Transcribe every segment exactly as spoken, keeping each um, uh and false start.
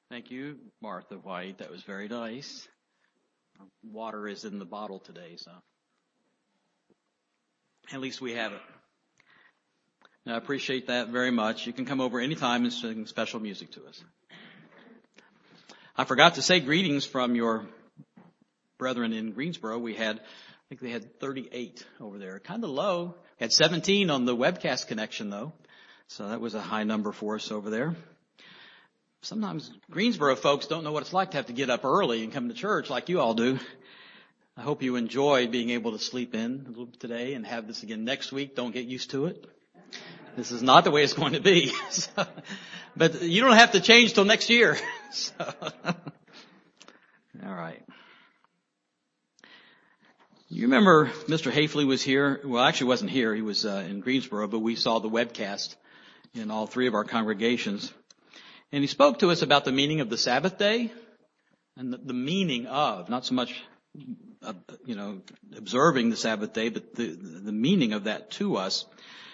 Thank you, Martha White. That was very nice. Water is in the bottle today, so at least we have it. And I appreciate that very much. You can come over anytime and sing special music to us. I forgot to say greetings from your brethren in Greensboro. We had, I think they had thirty-eight over there. Kind of low. Had seventeen on the webcast connection, though. So that was a high number for us over there. Sometimes Greensboro folks don't know what it's like to have to get up early and come to church like you all do. I hope you enjoy being able to sleep in a little bit today and have this again next week. Don't get used to it. This is not the way it's going to be. So, but you don't have to change till next year. So, all right. You remember Mister Hafley was here. Well, actually wasn't here. He was uh, in Greensboro, but we saw the webcast in all three of our congregations. And he spoke to us about the meaning of the Sabbath day and the, the meaning of, not so much, uh, you know, observing the Sabbath day, but the, the meaning of that to us.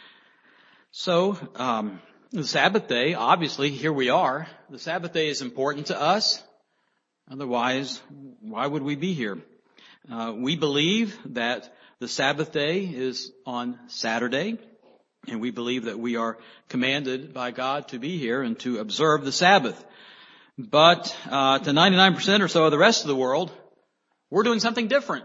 So, um, the Sabbath day, obviously, here we are. The Sabbath day is important to us. Otherwise, why would we be here? Uh, we believe that the Sabbath day is on Saturday. And we believe that we are commanded by God to be here and to observe the Sabbath. But uh to ninety-nine percent or so of the rest of the world, we're doing something different.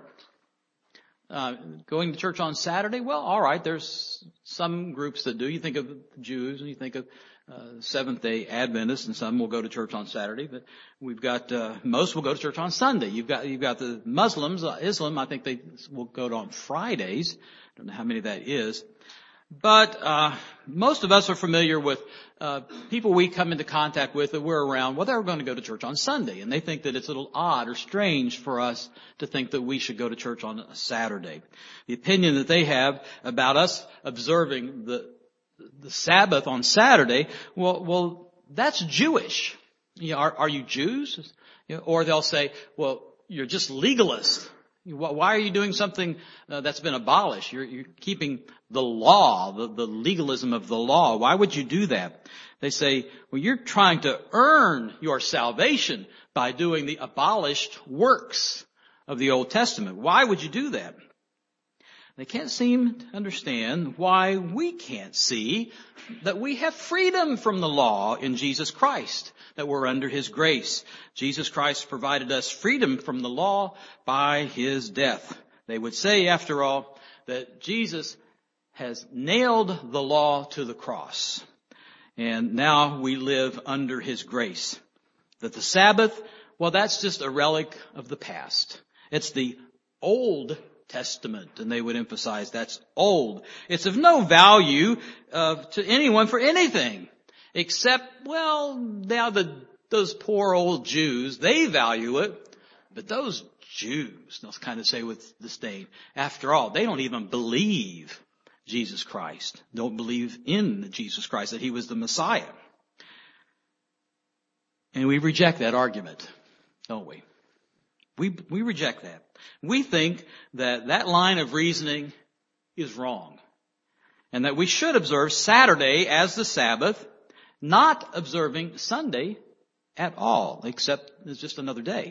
Uh going to church on Saturday, well, all right, there's some groups that do. You think of the Jews and you think of uh Seventh-day Adventists, and some will go to church on Saturday. But we've got uh most will go to church on Sunday. You've got you've got the Muslims, uh, Islam. I think they will go on Fridays. I don't know how many that is. But uh most of us are familiar with uh people we come into contact with that we're around. Well, they're going to go to church on Sunday, and they think that it's a little odd or strange for us to think that we should go to church on a Saturday. The opinion that they have about us observing the the Sabbath on Saturday, well, well, that's Jewish. You know, are, are you Jews? You know, or they'll say, well, you're just legalists. Why are you doing something uh, that's been abolished? You're, you're keeping the law, the, the legalism of the law. Why would you do that? They say, well, you're trying to earn your salvation by doing the abolished works of the Old Testament. Why would you do that? They can't seem to understand why we can't see that we have freedom from the law in Jesus Christ, that we're under His grace. Jesus Christ provided us freedom from the law by His death. They would say, after all, that Jesus has nailed the law to the cross. And now we live under His grace. That the Sabbath, well, that's just a relic of the past. It's the Old Testament, and they would emphasize that's old. It's of no value uh, to anyone for anything, except, well, now the those poor old Jews, they value it, but those Jews, they'll kind of say with disdain, after all, they don't even believe Jesus Christ, don't believe in Jesus Christ, that He was the Messiah. And we reject that argument, don't we? We we reject that. We think that that line of reasoning is wrong, and that we should observe Saturday as the Sabbath, not observing Sunday at all, except it's just another day.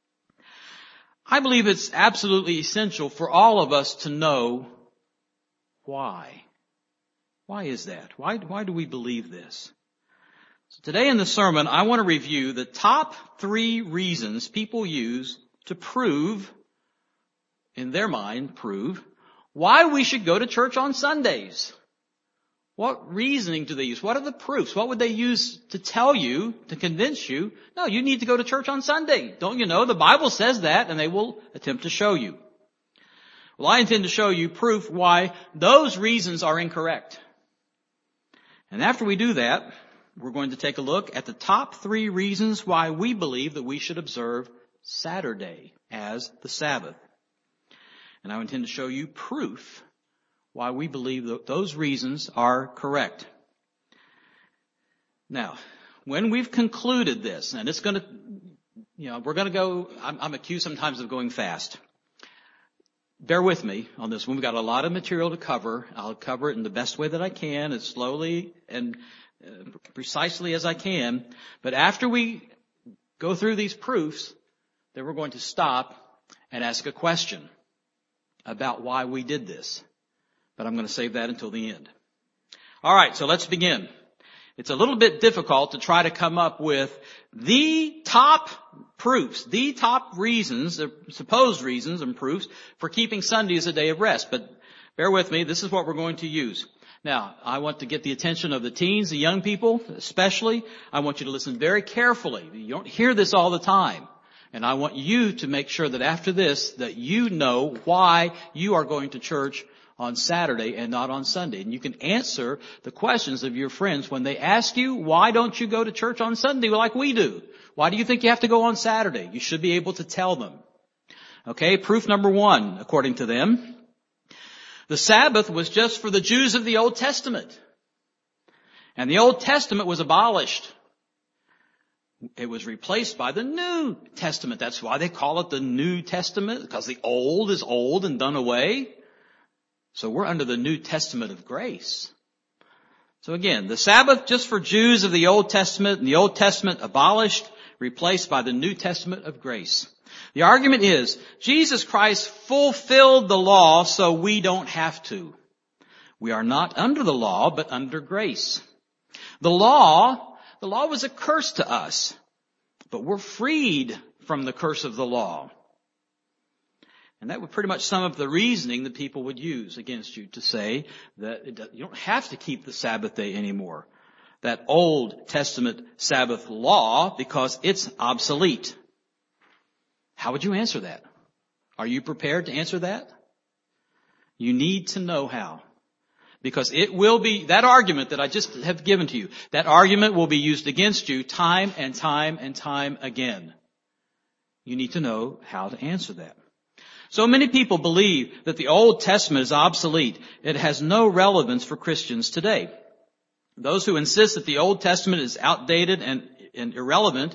I believe it's absolutely essential for all of us to know why. Why is that? Why, why do we believe this? So today in the sermon, I want to review the top three reasons people use to prove, in their mind, prove, why we should go to church on Sundays. What reasoning do they use? What are the proofs? What would they use to tell you, to convince you, no, you need to go to church on Sunday? Don't you know? The Bible says that, and they will attempt to show you. Well, I intend to show you proof why those reasons are incorrect. And after we do that, we're going to take a look at the top three reasons why we believe that we should observe Saturday as the Sabbath. And I intend to show you proof why we believe that those reasons are correct. Now, when we've concluded this, and it's going to, you know, we're going to go, I'm, I'm accused sometimes of going fast. Bear with me on this one. We've got a lot of material to cover. I'll cover it in the best way that I can, as slowly and uh, precisely as I can. But after we go through these proofs, then we're going to stop and ask a question about why we did this. But I'm going to save that until the end. All right, so let's begin. It's a little bit difficult to try to come up with the top proofs, the top reasons, the supposed reasons and proofs for keeping Sunday as a day of rest. But bear with me, this is what we're going to use. Now, I want to get the attention of the teens, the young people especially. I want you to listen very carefully. You don't hear this all the time. And I want you to make sure that after this, that you know why you are going to church on Saturday and not on Sunday. And you can answer the questions of your friends when they ask you, why don't you go to church on Sunday like we do? Why do you think you have to go on Saturday? You should be able to tell them. Okay, proof number one, according to them. The Sabbath was just for the Jews of the Old Testament. And the Old Testament was abolished. It was replaced by the New Testament. That's why they call it the New Testament, because the old is old and done away. So we're under the New Testament of grace. So again, the Sabbath just for Jews of the Old Testament, and the Old Testament abolished, replaced by the New Testament of grace. The argument is, Jesus Christ fulfilled the law so we don't have to. We are not under the law, but under grace. The law, the law was a curse to us, but we're freed from the curse of the law. And that would pretty much sum up the reasoning that people would use against you to say that it, you don't have to keep the Sabbath day anymore. That Old Testament Sabbath law, because it's obsolete. How would you answer that? Are you prepared to answer that? You need to know how. Because it will be, that argument that I just have given to you, that argument will be used against you time and time and time again. You need to know how to answer that. So many people believe that the Old Testament is obsolete. It has no relevance for Christians today. Those who insist that the Old Testament is outdated and, and irrelevant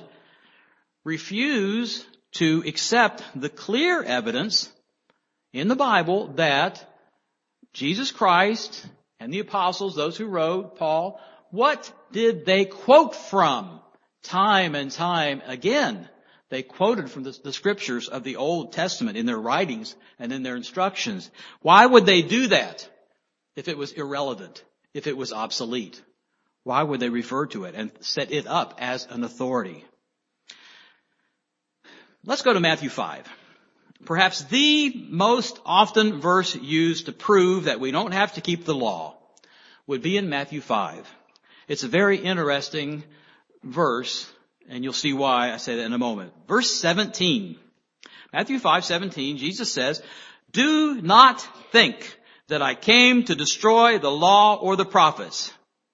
refuse to accept the clear evidence in the Bible that Jesus Christ and the apostles, those who wrote, Paul, what did they quote from time and time again? They quoted from the, the scriptures of the Old Testament in their writings and in their instructions. Why would they do that if it was irrelevant, if it was obsolete? Why would they refer to it and set it up as an authority? Let's go to Matthew five. Perhaps the most often verse used to prove that we don't have to keep the law would be in Matthew five. It's a very interesting verse. And you'll see why I say that in a moment. Verse seventeen. Matthew five seventeen, Jesus says, do not think that I came to destroy the law or the prophets.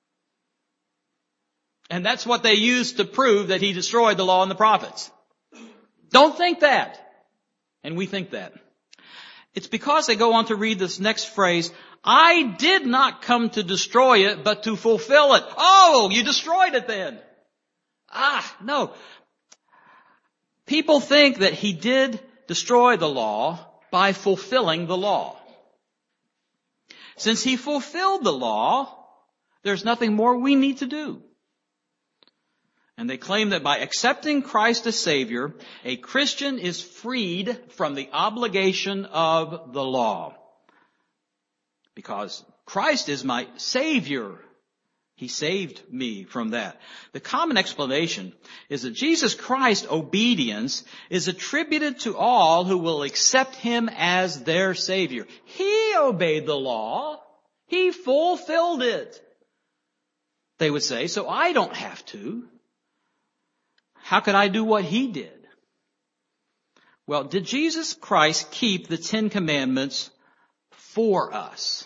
And that's what they used to prove that he destroyed the law and the prophets. Don't think that. And we think that. It's because they go on to read this next phrase, I did not come to destroy it, but to fulfill it. Oh, you destroyed it then. Ah, no. People think that he did destroy the law by fulfilling the law. Since he fulfilled the law, there's nothing more we need to do. And they claim that by accepting Christ as Savior, a Christian is freed from the obligation of the law. Because Christ is my Savior. He saved me from that. The common explanation is that Jesus Christ's obedience is attributed to all who will accept him as their Savior. He obeyed the law. He fulfilled it. They would say, so I don't have to. How could I do what he did? Well, did Jesus Christ keep the Ten Commandments for us?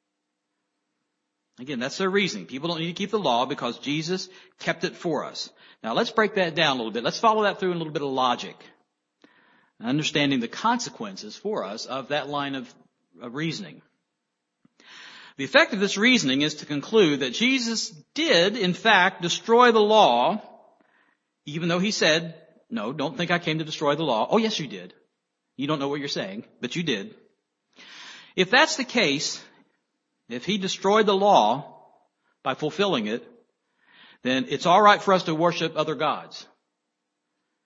Again, that's their reasoning. People don't need to keep the law because Jesus kept it for us. Now let's break that down a little bit. Let's follow that through in a little bit of logic. Understanding the consequences for us of that line of, of reasoning. The effect of this reasoning is to conclude that Jesus did, in fact, destroy the law, even though he said, no, don't think I came to destroy the law. Oh, yes, you did. You don't know what you're saying, but you did. If that's the case, if he destroyed the law by fulfilling it, then it's all right for us to worship other gods.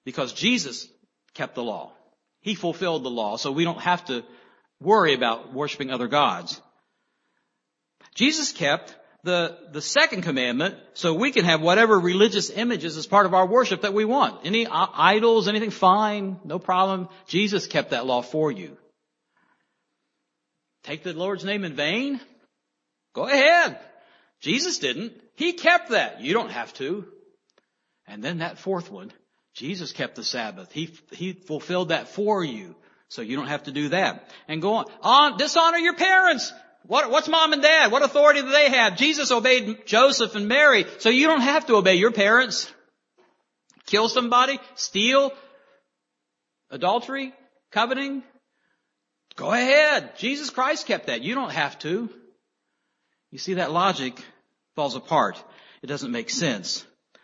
because Jesus kept the law. He fulfilled the law, so we don't have to worry about worshiping other gods. Jesus kept the, the second commandment, so we can have whatever religious images as part of our worship that we want. Any idols, anything, fine, no problem. Jesus kept that law for you. Take the Lord's name in vain? Go ahead. Jesus didn't. He kept that. You don't have to. And then that fourth one, Jesus kept the Sabbath. He, he fulfilled that for you. So you don't have to do that. And go on. on dishonor your parents. What, what's mom and dad? What authority do they have? Jesus obeyed Joseph and Mary. So you don't have to obey your parents. Kill somebody? Steal? Adultery? Coveting? Go ahead. Jesus Christ kept that. You don't have to. You see, that logic falls apart. It doesn't make sense.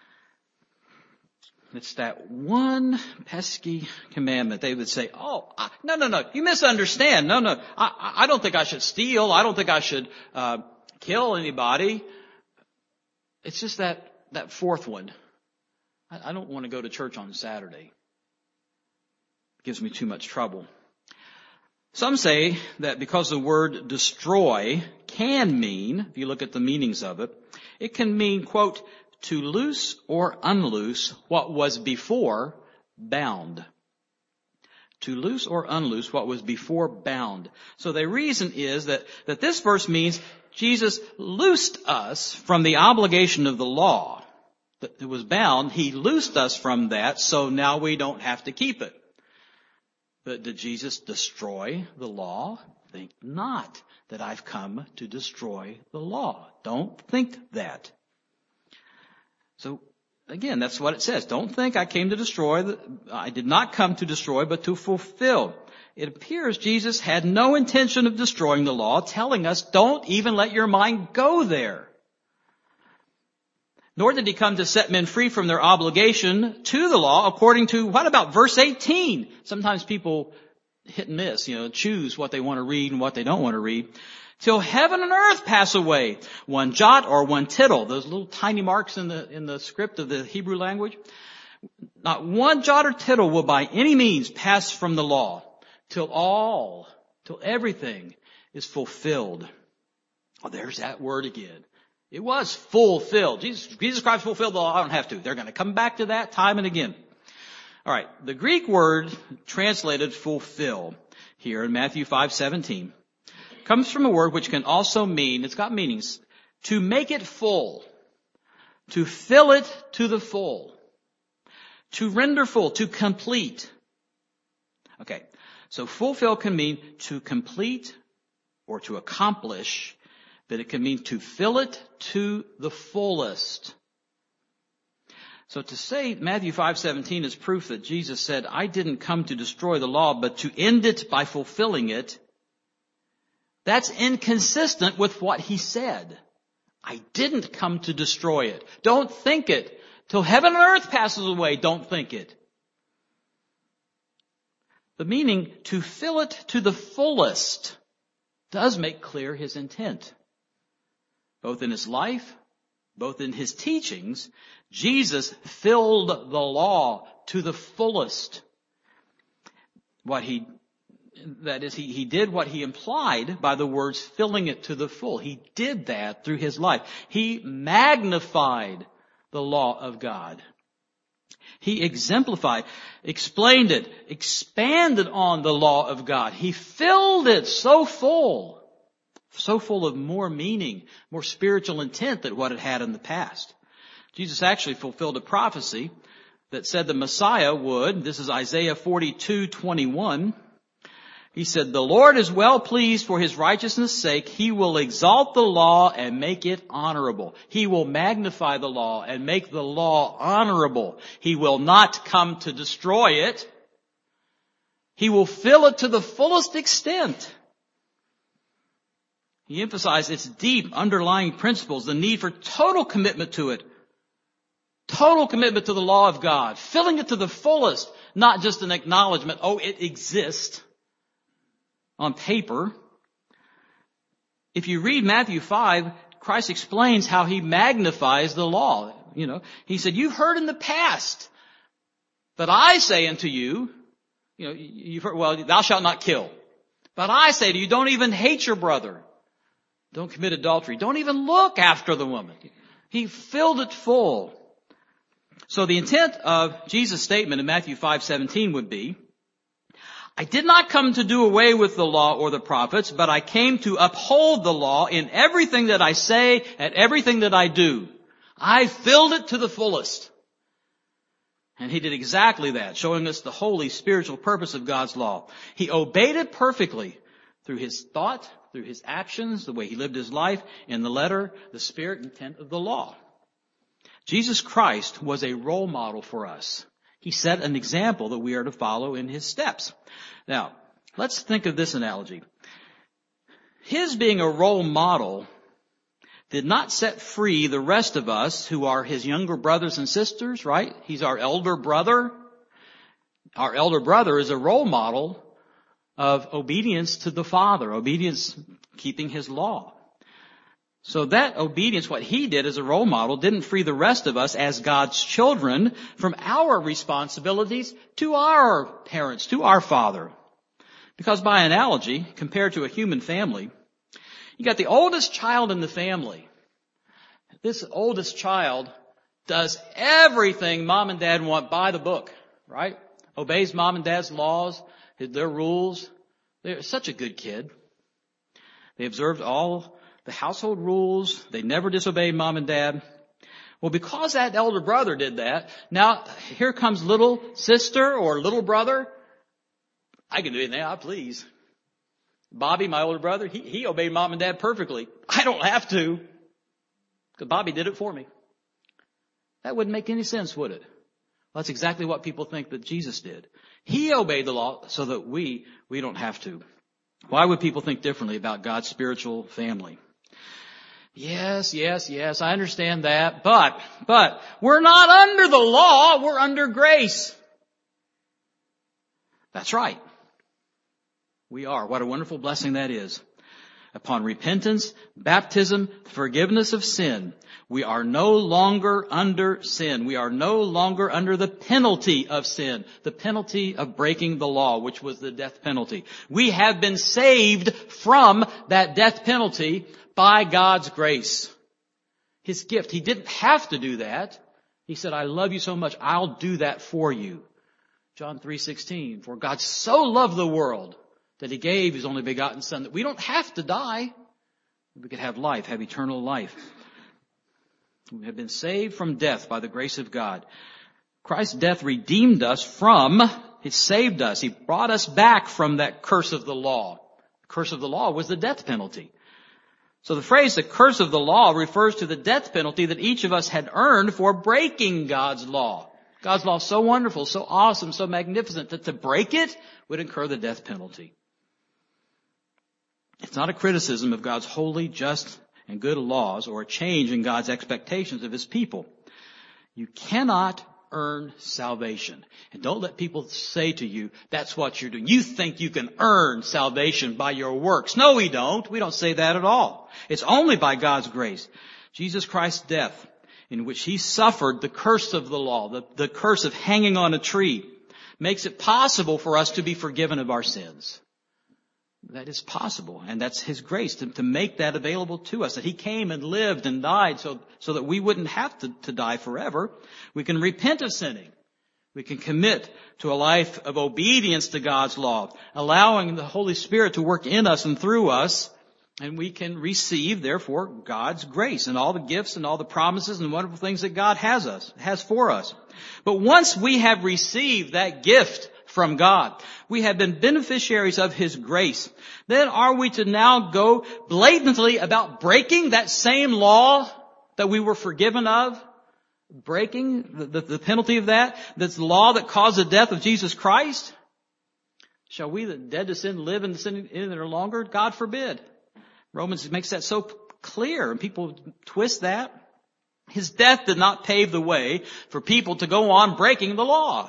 It's that one pesky commandment. They would say, oh, I, no, no, no, you misunderstand. No, no, I, I don't think I should steal. I don't think I should uh, kill anybody. It's just that, that fourth one. I, I don't want to go to church on Saturday. It gives me too much trouble. Some say that because the word destroy can mean, if you look at the meanings of it, it can mean, quote, to loose or unloose what was before bound. To loose or unloose what was before bound. So the reason is that, that this verse means Jesus loosed us from the obligation of the law. That it was bound. He loosed us from that, so now we don't have to keep it. But did Jesus destroy the law? Think not that I've come to destroy the law. Don't think that. So, again, that's what it says. Don't think I came to destroy. The, I did not come to destroy, but to fulfill. It appears Jesus had no intention of destroying the law, telling us, don't even let your mind go there. Nor did he come to set men free from their obligation to the law, according to, what about verse eighteen? Sometimes people hit and miss, you know, choose what they want to read and what they don't want to read. Till heaven and earth pass away, one jot or one tittle, those little tiny marks in the, in the script of the Hebrew language. Not one jot or tittle will by any means pass from the law, till all, till everything is fulfilled. Oh, there's that word again. It was fulfilled. Jesus, Jesus Christ fulfilled the law. I don't have to. They're going to come back to that time and again. All right. The Greek word translated fulfill here in Matthew five seventeen comes from a word which can also mean, it's got meanings, to make it full, to fill it to the full, to render full, to complete. Okay. So fulfill can mean to complete or to accomplish, but it can mean to fill it to the fullest. So to say Matthew five seventeen is proof that Jesus said, I didn't come to destroy the law, but to end it by fulfilling it, that's inconsistent with what he said. I didn't come to destroy it. Don't think it. Till heaven and earth passes away, don't think it. The meaning, to fill it to the fullest, does make clear his intent. Both in his life, both in his teachings, Jesus filled the law to the fullest. What he, that is, he, he did what he implied by the words filling it to the full. He did that through his life. He magnified the law of God. He exemplified, explained it, expanded on the law of God. He filled it so full. So full of more meaning, more spiritual intent than what it had in the past. Jesus actually fulfilled a prophecy that said the Messiah would, this is Isaiah forty-two twenty-one. He said, the Lord is well pleased for his righteousness' sake. He will exalt the law and make it honorable. He will magnify the law and make the law honorable. He will not come to destroy it. He will fill it to the fullest extent. He emphasized its deep underlying principles, the need for total commitment to it. Total commitment to the law of God. Filling it to the fullest. Not just an acknowledgement, oh, it exists on paper. If you read Matthew five, Christ explains how he magnifies the law. You know, he said, you've heard in the past But I say unto you, you know, you've heard, well, thou shalt not kill. But I say to you, don't even hate your brother. Don't commit adultery. Don't even look after the woman. He filled it full. So the intent of Jesus' statement in Matthew five seventeen would be, I did not come to do away with the law or the prophets, but I came to uphold the law in everything that I say and everything that I do. I filled it to the fullest. And he did exactly that, showing us the holy spiritual purpose of God's law. He obeyed it perfectly through his thought, through his actions, the way he lived his life, in the letter, the spirit, intent of the law. Jesus Christ was a role model for us. He set an example that we are to follow in his steps. Now, let's think of this analogy. His being a role model did not set free the rest of us who are his younger brothers and sisters, right? He's our elder brother. Our elder brother is a role model of obedience to the Father, obedience, keeping his law. So that obedience, what he did as a role model, didn't free the rest of us as God's children from our responsibilities to our parents, to our Father. Because by analogy, compared to a human family, you got the oldest child in the family. This oldest child does everything mom and dad want by the book, right? Obeys mom and dad's laws, their rules. They're such a good kid. They observed all the household rules. They never disobeyed mom and dad. Well, because that elder brother did that, now here comes little sister or little brother. I can do anything I please. Bobby, my older brother, he, he obeyed mom and dad perfectly. I don't have to, because Bobby did it for me. That wouldn't make any sense, would it? Well, that's exactly what people think that Jesus did. He obeyed the law so that we, we don't have to. Why would people think differently about God's spiritual family? Yes, yes, yes, I understand that, but, but, we're not under the law, we're under grace. That's right. We are. What a wonderful blessing that is. Upon repentance, baptism, forgiveness of sin, we are no longer under sin. We are no longer under the penalty of sin, the penalty of breaking the law, which was the death penalty. We have been saved from that death penalty by God's grace. His gift. He didn't have to do that. He said, I love you so much, I'll do that for you. John three sixteen, for God so loved the world that he gave his only begotten Son, that we don't have to die. We could have life, have eternal life. We have been saved from death by the grace of God. Christ's death redeemed us from, it saved us. He brought us back from that curse of the law. The curse of the law was the death penalty. So the phrase, the curse of the law, refers to the death penalty that each of us had earned for breaking God's law. God's law is so wonderful, so awesome, so magnificent that to break it would incur the death penalty. It's not a criticism of God's holy, just, and good laws or a change in God's expectations of his people. You cannot earn salvation. And don't let people say to you, that's what you're doing. You think you can earn salvation by your works. No, we don't. We don't say that at all. It's only by God's grace. Jesus Christ's death, in which he suffered the curse of the law, the, the curse of hanging on a tree, makes it possible for us to be forgiven of our sins. That is possible, and that's his grace to, to make that available to us, that he came and lived and died so, so that we wouldn't have to, to die forever. We can repent of sinning. We can commit to a life of obedience to God's law, allowing the Holy Spirit to work in us and through us, and we can receive, therefore, God's grace and all the gifts and all the promises and wonderful things that God has us, has for us. But once we have received that gift from God, we have been beneficiaries of his grace, then are we to now go blatantly about breaking that same law that we were forgiven of? Breaking the, the, the penalty of that? That's the law that caused the death of Jesus Christ? Shall we, the dead to sin, live in the sin any longer? God forbid. Romans makes that so clear, and people twist that. His death did not pave the way for people to go on breaking the law.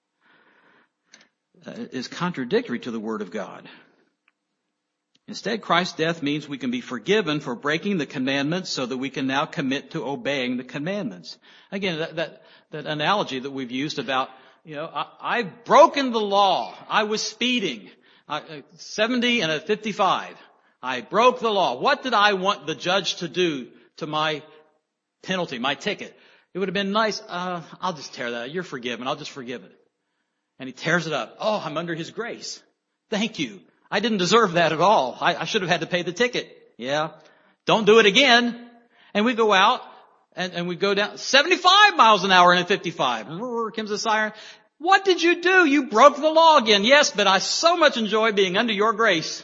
Uh, is contradictory to the Word of God. Instead, Christ's death means we can be forgiven for breaking the commandments so that we can now commit to obeying the commandments. Again, that, that, that analogy that we've used about You know, I, I've broken the law. I was speeding. I, seventy and a fifty-five. I broke the law. What did I want the judge to do to my penalty, my ticket? It would have been nice. Uh, I'll just tear that out. You're forgiven. I'll just forgive it. And he tears it up. Oh, I'm under his grace. Thank you. I didn't deserve that at all. I, I should have had to pay the ticket. Yeah. Don't do it again. And we go out and, and we go down seventy-five miles an hour in a fifty-five. Here comes the siren. What did you do? You broke the law again. Yes, but I so much enjoy being under your grace.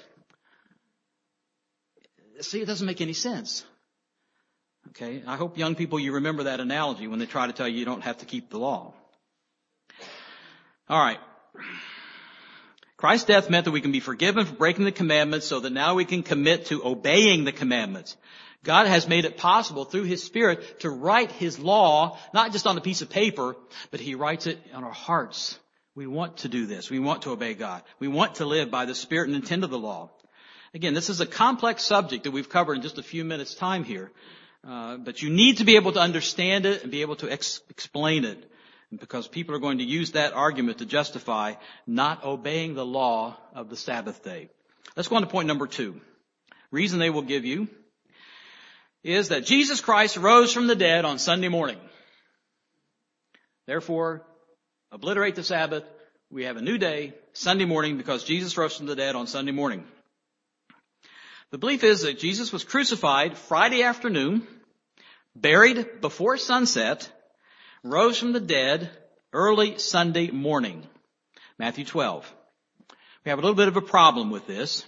See, it doesn't make any sense. Okay. I hope young people, you remember that analogy when they try to tell you you don't have to keep the law. All right. Christ's death meant that we can be forgiven for breaking the commandments so that now we can commit to obeying the commandments. God has made it possible through His Spirit to write His law, not just on a piece of paper, but He writes it on our hearts. We want to do this. We want to obey God. We want to live by the Spirit and intent of the law. Again, this is a complex subject that we've covered in just a few minutes' time here. Uh, but you need to be able to understand it and be able to ex- explain it. Because people are going to use that argument to justify not obeying the law of the Sabbath day. Let's go on to point number two. Reason they will give you is that Jesus Christ rose from the dead on Sunday morning. Therefore, obliterate the Sabbath. We have a new day, Sunday morning, because Jesus rose from the dead on Sunday morning. The belief is that Jesus was crucified Friday afternoon, buried before sunset, rose from the dead early Sunday morning. Matthew twelve. We have a little bit of a problem with this.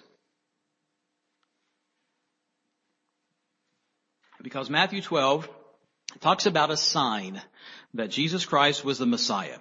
Because Matthew twelve talks about a sign that Jesus Christ was the Messiah.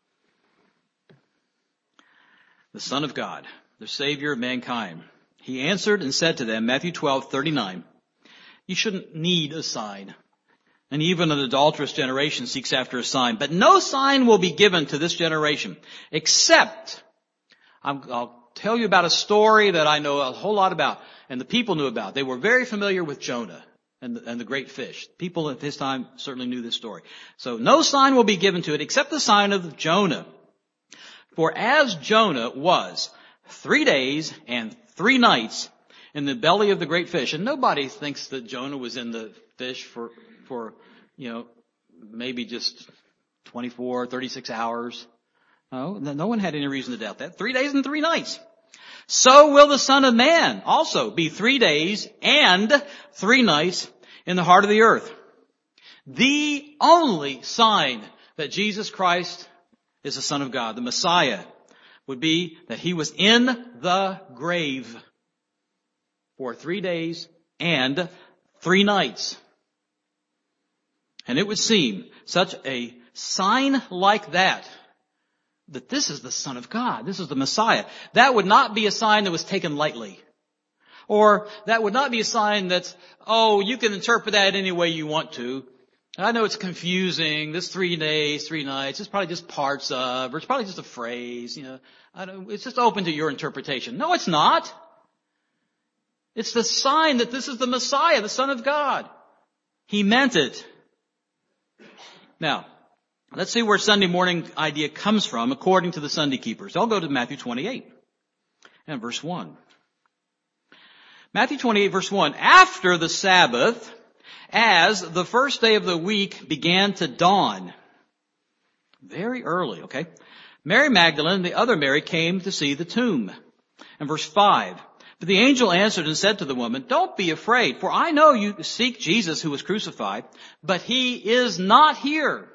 The Son of God, the Savior of mankind. He answered and said to them, Matthew twelve thirty-nine, you shouldn't need a sign. And even an adulterous generation seeks after a sign. But no sign will be given to this generation, except, I'm, I'll tell you about a story that I know a whole lot about, and the people knew about. They were very familiar with Jonah and the, and the great fish. People at his time certainly knew this story. So no sign will be given to it, except the sign of Jonah. For as Jonah was three days and three nights in the belly of the great fish, and nobody thinks that Jonah was in the fish for for, you know, maybe just twenty-four, thirty-six hours. No, no one had any reason to doubt that. Three days and three nights. So will the Son of Man also be three days and three nights in the heart of the earth. The only sign that Jesus Christ is the Son of God, the Messiah, would be that He was in the grave for three days and three nights. And it would seem such a sign like that, that this is the Son of God, this is the Messiah. That would not be a sign that was taken lightly. Or that would not be a sign that's, oh, you can interpret that any way you want to. I know it's confusing, this three days, three nights, it's probably just parts of, or it's probably just a phrase, you know. I don't, it's just open to your interpretation. No, it's not. It's the sign that this is the Messiah, the Son of God. He meant it. Now, let's see where Sunday morning idea comes from according to the Sunday keepers. I'll go to Matthew twenty-eight and verse one. Matthew twenty-eight verse one. After the Sabbath, as the first day of the week began to dawn, very early, okay, Mary Magdalene and the other Mary came to see the tomb. And verse five. But the angel answered and said to the woman, don't be afraid, for I know you seek Jesus who was crucified, but He is not here.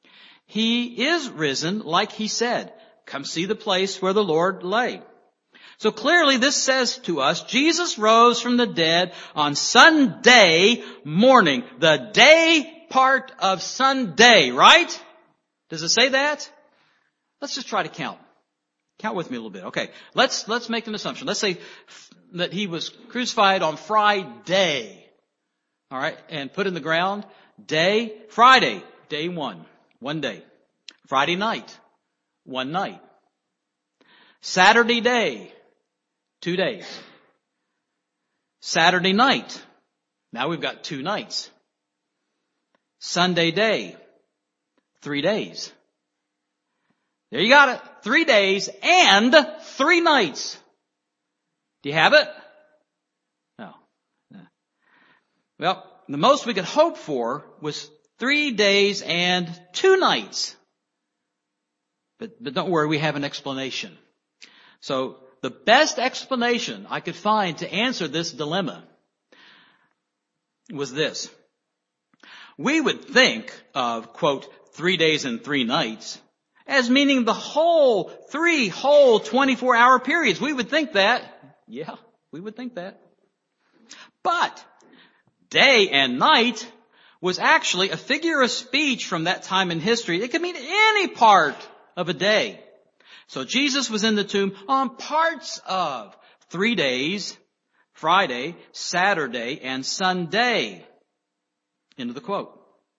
He is risen, like He said. Come see the place where the Lord lay. So clearly this says to us, Jesus rose from the dead on Sunday morning, the day part of Sunday, right? Does it say that? Let's just try to count. Count with me a little bit. Okay, let's let's make an assumption. Let's say that He was crucified on Friday. All right, and put in the ground. Day, Friday, day one, one day. Friday night, one night. Saturday day, two days. Saturday night, now we've got two nights. Sunday day, three days. There you got it. Three days and three nights. Do you have it? No. no. Well, the most we could hope for was three days and two nights. But, but don't worry, we have an explanation. So the best explanation I could find to answer this dilemma was this. We would think of, quote, three days and three nights as meaning the whole, three whole twenty-four hour periods. We would think that. Yeah, we would think that. But day and night was actually a figure of speech from that time in history. It could mean any part of a day. So Jesus was in the tomb on parts of three days, Friday, Saturday, and Sunday. End of the quote.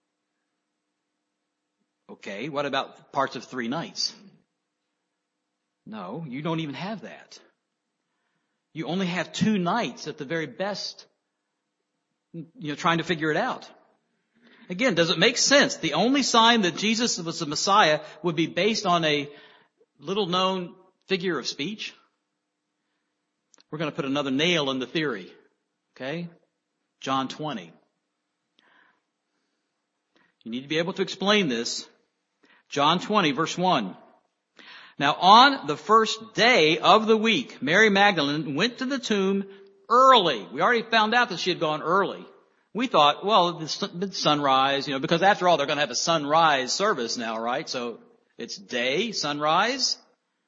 Okay, what about parts of three nights? No, you don't even have that. You only have two nights at the very best, you know, trying to figure it out. Again, does it make sense? The only sign that Jesus was the Messiah would be based on a little known figure of speech? We're going to put another nail in the theory. Okay? John twenty. You need to be able to explain this. John twenty, verse one. Now on the first day of the week, Mary Magdalene went to the tomb early. We already found out that she had gone early. We thought, well, it's sunrise, you know, because after all, they're going to have a sunrise service now, right? So it's day, sunrise.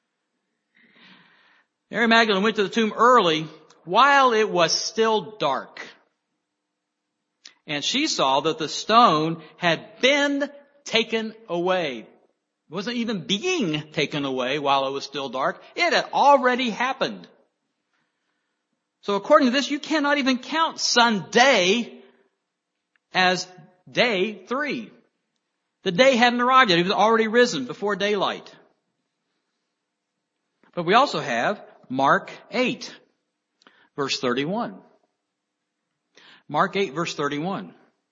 Mary Magdalene went to the tomb early while it was still dark. And she saw that the stone had been taken away. It wasn't even being taken away while it was still dark. It had already happened. So according to this, you cannot even count Sunday as day three. The day hadn't arrived yet. It was already risen before daylight. But we also have Mark eight, verse thirty-one. Mark eight, verse thirty-one.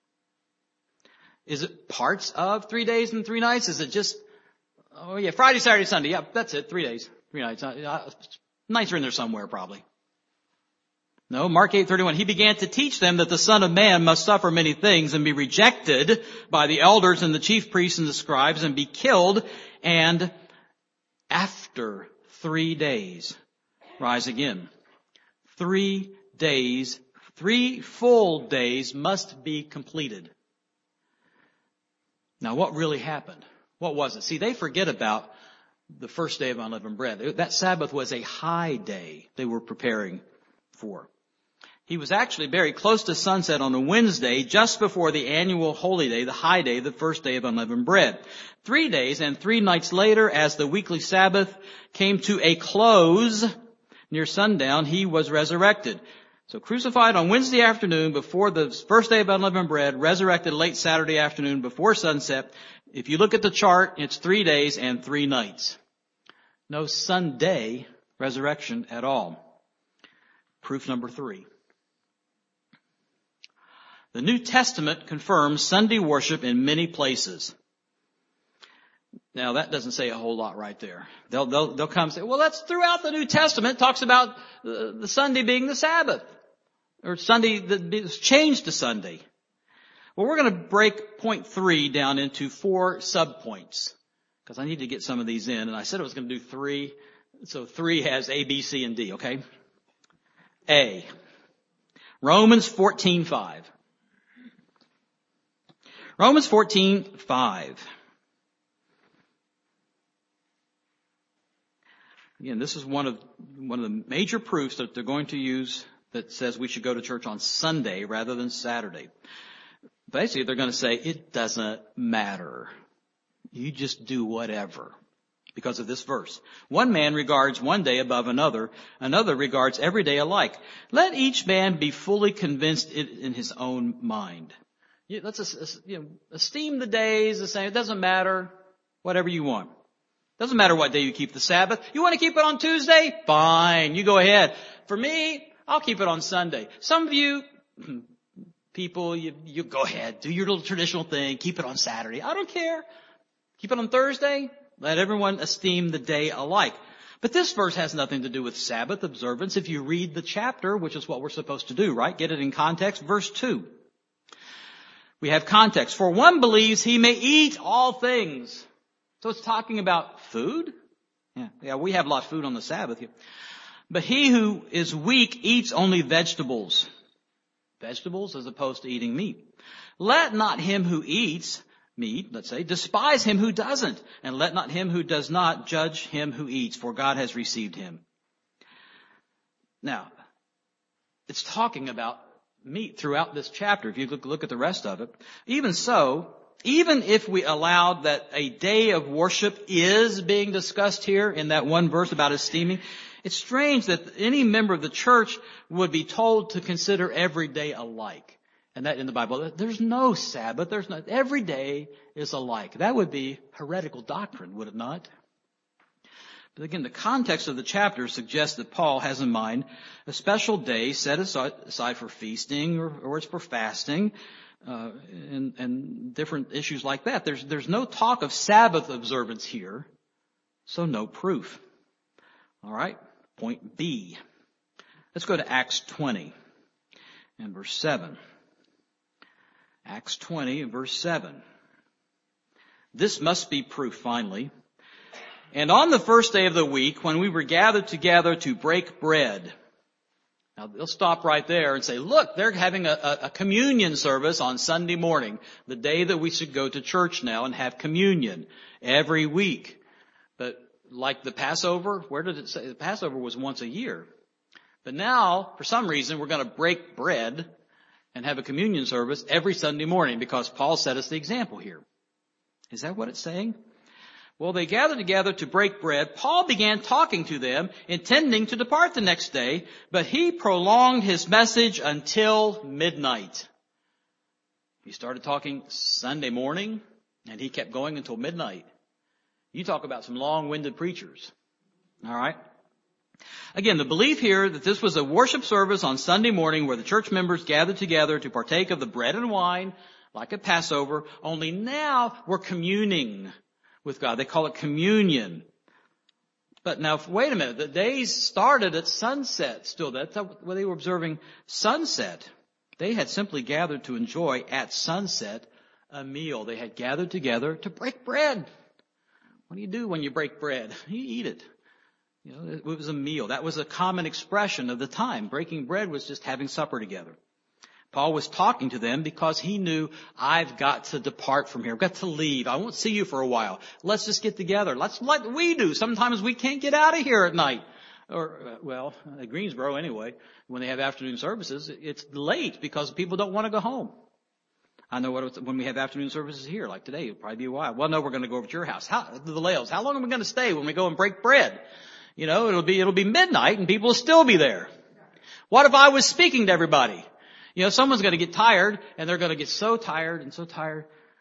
Is it parts of three days and three nights? Is it just, oh yeah, Friday, Saturday, Sunday. Yeah, that's it. Three days, three nights. Uh, nights are in there somewhere probably. No, Mark eight thirty-one. He began to teach them that the Son of Man must suffer many things and be rejected by the elders and the chief priests and the scribes and be killed, and after three days rise again. Three days, three full days must be completed. Now what really happened? What was it? See, they forget about the first day of unleavened bread. That Sabbath was a high day they were preparing for. He was actually very close to sunset on a Wednesday, just before the annual holy day, the high day, the first day of unleavened bread. Three days and three nights later, as the weekly Sabbath came to a close near sundown, he was resurrected. So crucified on Wednesday afternoon before the first day of unleavened bread, resurrected late Saturday afternoon before sunset. If you look at the chart, it's three days and three nights. No Sunday resurrection at all. Proof number three. The New Testament confirms Sunday worship in many places. Now that doesn't say a whole lot right there. They'll, they'll, they'll come and say, well, that's throughout the New Testament. It talks about the, the Sunday being the Sabbath. Or Sunday that is changed to Sunday. Well, we're going to break point three down into four subpoints. Because I need to get some of these in. And I said I was going to do three. So three has A, B, C, and D, okay? A. Romans fourteen five. Romans fourteen five. Again, this is one of, one of the major proofs that they're going to use that says we should go to church on Sunday rather than Saturday. Basically, they're going to say, it doesn't matter. You just do whatever. Because of this verse. One man regards one day above another. Another regards every day alike. Let each man be fully convinced in his own mind. Let's you know, esteem the days the same. It doesn't matter. Whatever you want. Doesn't matter what day you keep the Sabbath. You want to keep it on Tuesday? Fine. You go ahead. For me, I'll keep it on Sunday. Some of you people, you, you go ahead. Do your little traditional thing. Keep it on Saturday. I don't care. Keep it on Thursday. Let everyone esteem the day alike. But this verse has nothing to do with Sabbath observance. If you read the chapter, which is what we're supposed to do, right? Get it in context. Verse two. We have context. For one believes he may eat all things. So it's talking about food. Yeah, yeah, we have a lot of food on the Sabbath here. But he who is weak eats only vegetables. Vegetables as opposed to eating meat. Let not him who eats meat, let's say, despise him who doesn't. And let not him who does not judge him who eats, for God has received him. Now, it's talking about meat throughout this chapter. If you look, look at the rest of it. Even so, even if we allowed that a day of worship is being discussed here in that one verse about esteeming, it's strange that any member of the church would be told to consider every day alike. And that in the Bible, there's no Sabbath, there's not, every day is alike. That would be heretical doctrine, would it not? But again, the context of the chapter suggests that Paul has in mind a special day set aside for feasting or, or it's for fasting, uh, and, and different issues like that. There's, there's no talk of Sabbath observance here, so no proof. All right, point B. Let's go to Acts twenty and verse seven. Acts twenty and verse seven. This must be proof, finally. And on the first day of the week, when we were gathered together to break bread. Now, they'll stop right there and say, look, they're having a, a, a communion service on Sunday morning, the day that we should go to church now and have communion every week. But like the Passover, where did it say? The Passover was once a year. But now, for some reason, we're going to break bread and have a communion service every Sunday morning because Paul set us the example here. Is that what it's saying? Well, they gathered together to break bread. Paul began talking to them, intending to depart the next day, but he prolonged his message until midnight. He started talking Sunday morning, and he kept going until midnight. You talk about some long-winded preachers. All right? Again, the belief here that this was a worship service on Sunday morning where the church members gathered together to partake of the bread and wine, like a Passover, only now we're communing with God. They call it communion. But now, wait a minute. The days started at sunset still. That's when they were observing sunset. They had simply gathered to enjoy at sunset a meal. They had gathered together to break bread. What do you do when you break bread? You eat it. You know, it was a meal. That was a common expression of the time. Breaking bread was just having supper together. Paul was talking to them because he knew, I've got to depart from here. I've got to leave. I won't see you for a while. Let's just get together. Let's, like we do. Sometimes we can't get out of here at night. Or, well, at Greensboro anyway, when they have afternoon services, it's late because people don't want to go home. I know what it was, when we have afternoon services here, like today, it'll probably be a while. Well, no, we're going to go over to your house. How, the Lales, how long are we going to stay when we go and break bread? You know, it'll be, it'll be midnight and people will still be there. What if I was speaking to everybody? You know, someone's going to get tired, and they're going to get so tired and so tired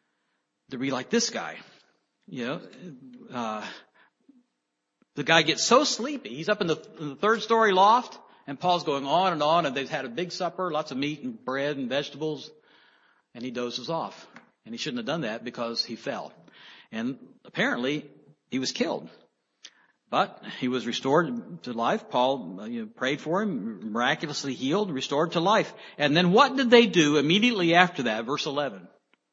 to be like this guy. You know, uh, the guy gets so sleepy. He's up in the, in the third story loft, and Paul's going on and on, and they've had a big supper, lots of meat and bread and vegetables, and he dozes off. And he shouldn't have done that because he fell. And apparently, he was killed. But he was restored to life. Paul uh, you know, prayed for him, miraculously healed, restored to life. And then what did they do immediately after that? Verse eleven.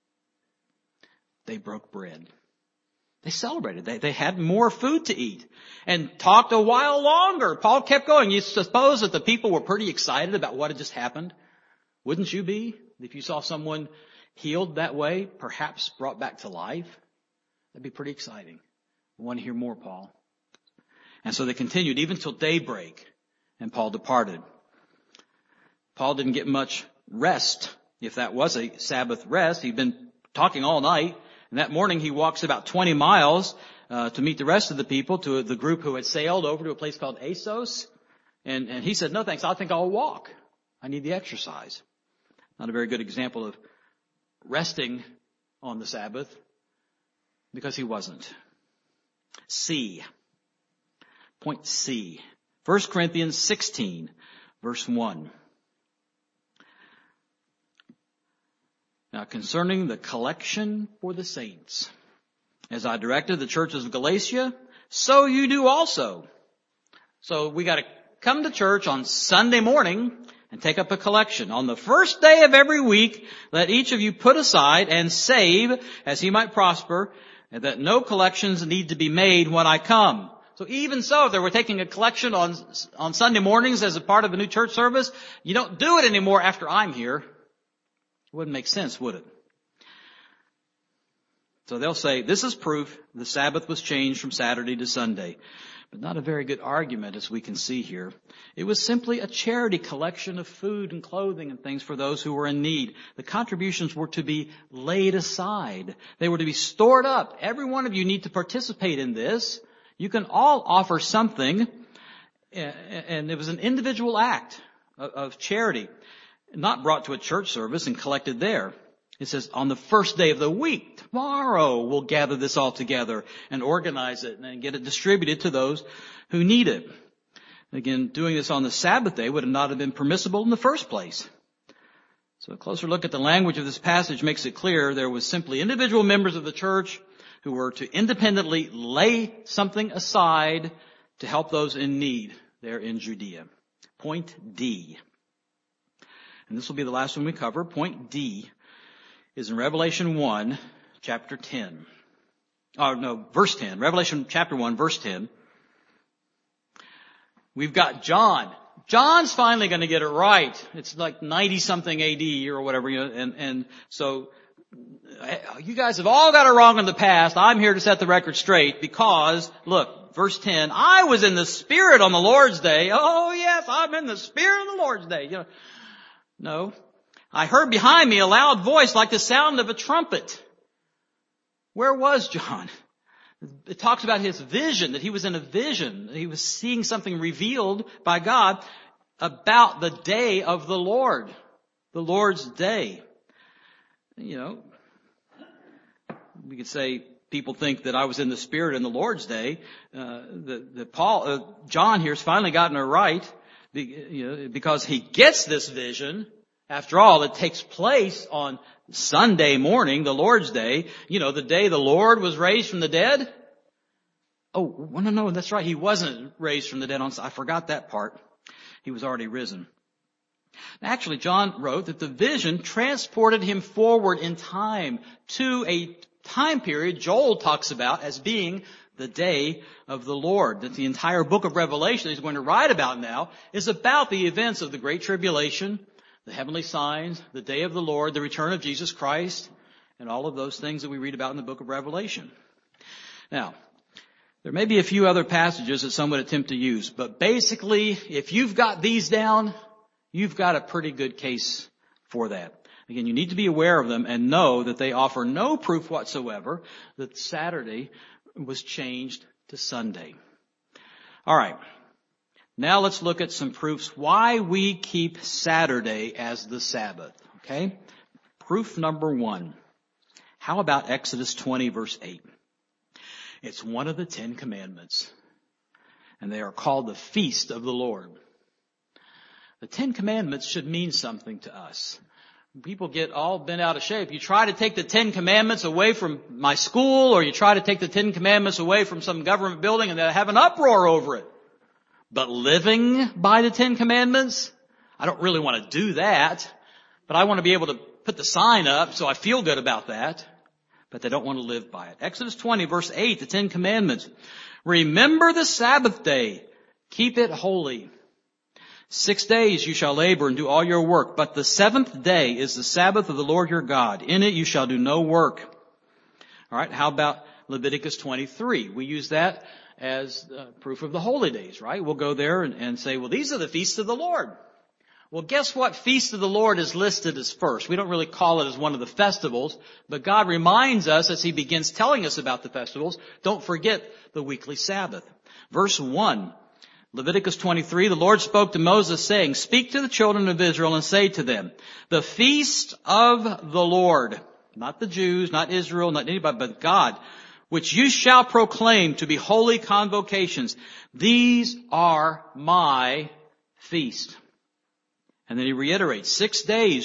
They broke bread. They celebrated. They, they had more food to eat and talked a while longer. Paul kept going. You suppose that the people were pretty excited about what had just happened? Wouldn't you be? If you saw someone healed that way, perhaps brought back to life? That'd be pretty exciting. I want to hear more, Paul. And so they continued even till daybreak, and Paul departed. Paul didn't get much rest, if that was a Sabbath rest. He'd been talking all night, and that morning he walks about twenty miles uh, to meet the rest of the people, to the group who had sailed over to a place called Assos. And, and he said, no thanks, I think I'll walk. I need the exercise. Not a very good example of resting on the Sabbath, because he wasn't. C. Point C. First Corinthians sixteen, verse one. Now, concerning the collection for the saints. as I directed the churches of Galatia, so you do also. So we got to come to church on Sunday morning and take up a collection. On the first day of every week, let each of you put aside and save as he might prosper, and that no collections need to be made when I come. So even so, if they were taking a collection on, on Sunday mornings as a part of a new church service, you don't do it anymore after I'm here. It wouldn't make sense, would it? So they'll say, this is proof the Sabbath was changed from Saturday to Sunday. But not a very good argument, as we can see here. It was simply a charity collection of food and clothing and things for those who were in need. The contributions were to be laid aside. They were to be stored up. Every one of you need to participate in this. You can all offer something, and it was an individual act of charity, not brought to a church service and collected there. It says, on the first day of the week, tomorrow we'll gather this all together and organize it and get it distributed to those who need it. Again, doing this on the Sabbath day would not have been permissible in the first place. So a closer look at the language of this passage makes it clear there was simply individual members of the church who were to independently lay something aside to help those in need there in Judea. Point D. And this will be the last one we cover. Point D is in Revelation one, chapter ten. Oh, no, verse ten. Revelation chapter one, verse ten. We've got John. John's finally going to get it right. It's like ninety-something A D or whatever, you know, and, and so you guys have all got it wrong in the past. I'm here to set the record straight because, look, verse ten, I was in the Spirit on the Lord's day. Oh, yes, I'm in the Spirit on the Lord's day. You know, no. I heard behind me a loud voice like the sound of a trumpet. Where was John? It talks about his vision, that he was in a vision. He was seeing something revealed by God about the day of the Lord, the Lord's day. You know, we could say people think that I was in the Spirit in the Lord's day. Uh, that, that Paul, uh, John here has finally gotten it right, you know, because he gets this vision. After all, it takes place on Sunday morning, the Lord's Day. You know, the day the Lord was raised from the dead. Oh, no, no, that's right. He wasn't raised from the dead. On I forgot that part. He was already risen. Actually, John wrote that the vision transported him forward in time to a time period Joel talks about as being the day of the Lord. That the entire book of Revelation he's going to write about now is about the events of the Great Tribulation, the heavenly signs, the day of the Lord, the return of Jesus Christ, and all of those things that we read about in the book of Revelation. Now, there may be a few other passages that some would attempt to use, but basically, if you've got these down, you've got a pretty good case for that. Again, you need to be aware of them and know that they offer no proof whatsoever that Saturday was changed to Sunday. All right. Now let's look at some proofs why we keep Saturday as the Sabbath. Okay? Proof number one. How about Exodus twenty, verse eight? It's one of the Ten Commandments, and they are called the Feast of the Lord. The Ten Commandments should mean something to us. People get all bent out of shape. You try to take the Ten Commandments away from my school, or you try to take the Ten Commandments away from some government building, and they have an uproar over it. But living by the Ten Commandments, I don't really want to do that, but I want to be able to put the sign up so I feel good about that. But they don't want to live by it. Exodus twenty, verse eight, the Ten Commandments. Remember the Sabbath day. Keep it holy. Six days you shall labor and do all your work, but the seventh day is the Sabbath of the Lord your God. In it you shall do no work. All right, how about Leviticus twenty-three? We use that as uh, proof of the holy days, right? We'll go there and, and say, well, these are the feasts of the Lord. Well, guess what feast of the Lord is listed as first? We don't really call it as one of the festivals, but God reminds us as he begins telling us about the festivals, don't forget the weekly Sabbath. Verse one, Leviticus twenty-three, the Lord spoke to Moses saying, speak to the children of Israel and say to them, the feast of the Lord, not the Jews, not Israel, not anybody, but God, which you shall proclaim to be holy convocations. These are my feast. And then he reiterates, six days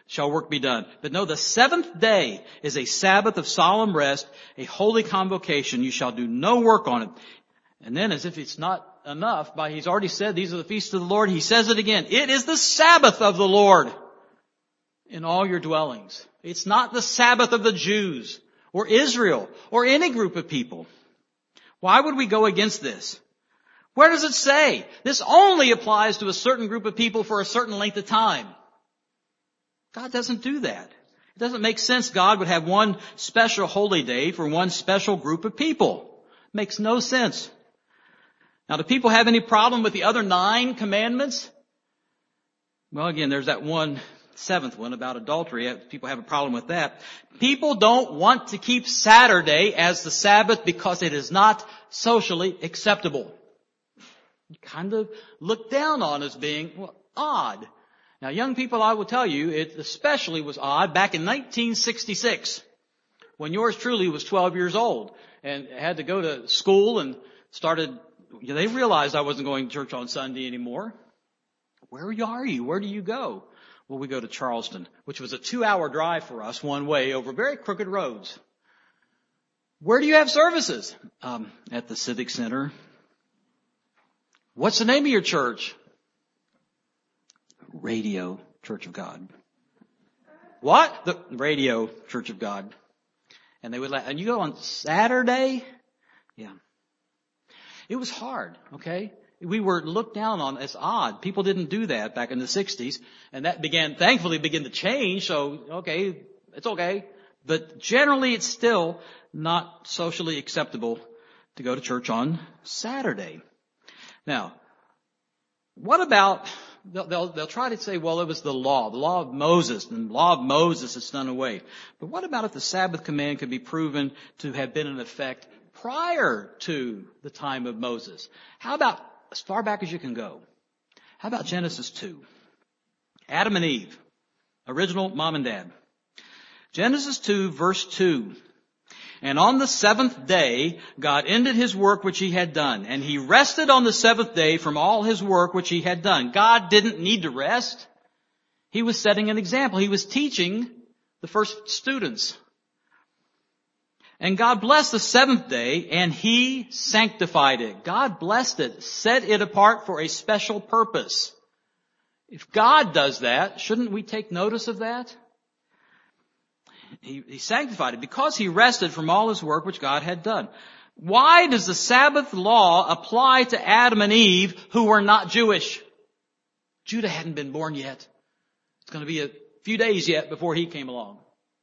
shall work be done. But no, the seventh day is a Sabbath of solemn rest, a holy convocation. You shall do no work on it. And then, as if it's not enough, by he's already said these are the feasts of the Lord, he says it again. It is the Sabbath of the Lord in all your dwellings. It's not the Sabbath of the Jews or Israel or any group of people. Why would we go against this? Where does it say? This only applies to a certain group of people for a certain length of time. God doesn't do that. It doesn't make sense God would have one special holy day for one special group of people. It makes no sense. Now, do people have any problem with the other nine commandments? Well, again, there's that one seventh one about adultery. People have a problem with that. People don't want to keep Saturday as the Sabbath because it is not socially acceptable. Kind of looked down on as being, well, odd. Now, young people, I will tell you, it especially was odd back in nineteen sixty-six when yours truly was twelve years old and had to go to school and started, you know, they realized I wasn't going to church on Sunday anymore. Where are you? Where do you go? Well, we go to Charleston, which was a two-hour drive for us one way over very crooked roads. Where do you have services? Um, at the Civic Center. What's the name of your church? Radio Church of God. What? The Radio Church of God. And they would let, and you go on Saturday? Yeah. It was hard, okay? We were looked down on as odd. People didn't do that back in the sixties. And that began, thankfully began to change. So, okay, it's okay. But generally it's still not socially acceptable to go to church on Saturday. Now, what about, they'll, they'll, they'll try to say, well, it was the law, the law of Moses, and the law of Moses is done away. But what about if the Sabbath command could be proven to have been in effect prior to the time of Moses? How about as far back as you can go? How about Genesis two? Adam and Eve, original mom and dad. Genesis two, verse two. And on the seventh day, God ended his work which he had done. And he rested on the seventh day from all his work which he had done. God didn't need to rest. He was setting an example. He was teaching the first students. And God blessed the seventh day, and he sanctified it. God blessed it, set it apart for a special purpose. If God does that, shouldn't we take notice of that? He, he sanctified it because he rested from all his work which God had done. Why does the Sabbath law apply to Adam and Eve who were not Jewish? Judah hadn't been born yet. It's going to be a few days yet before he came along.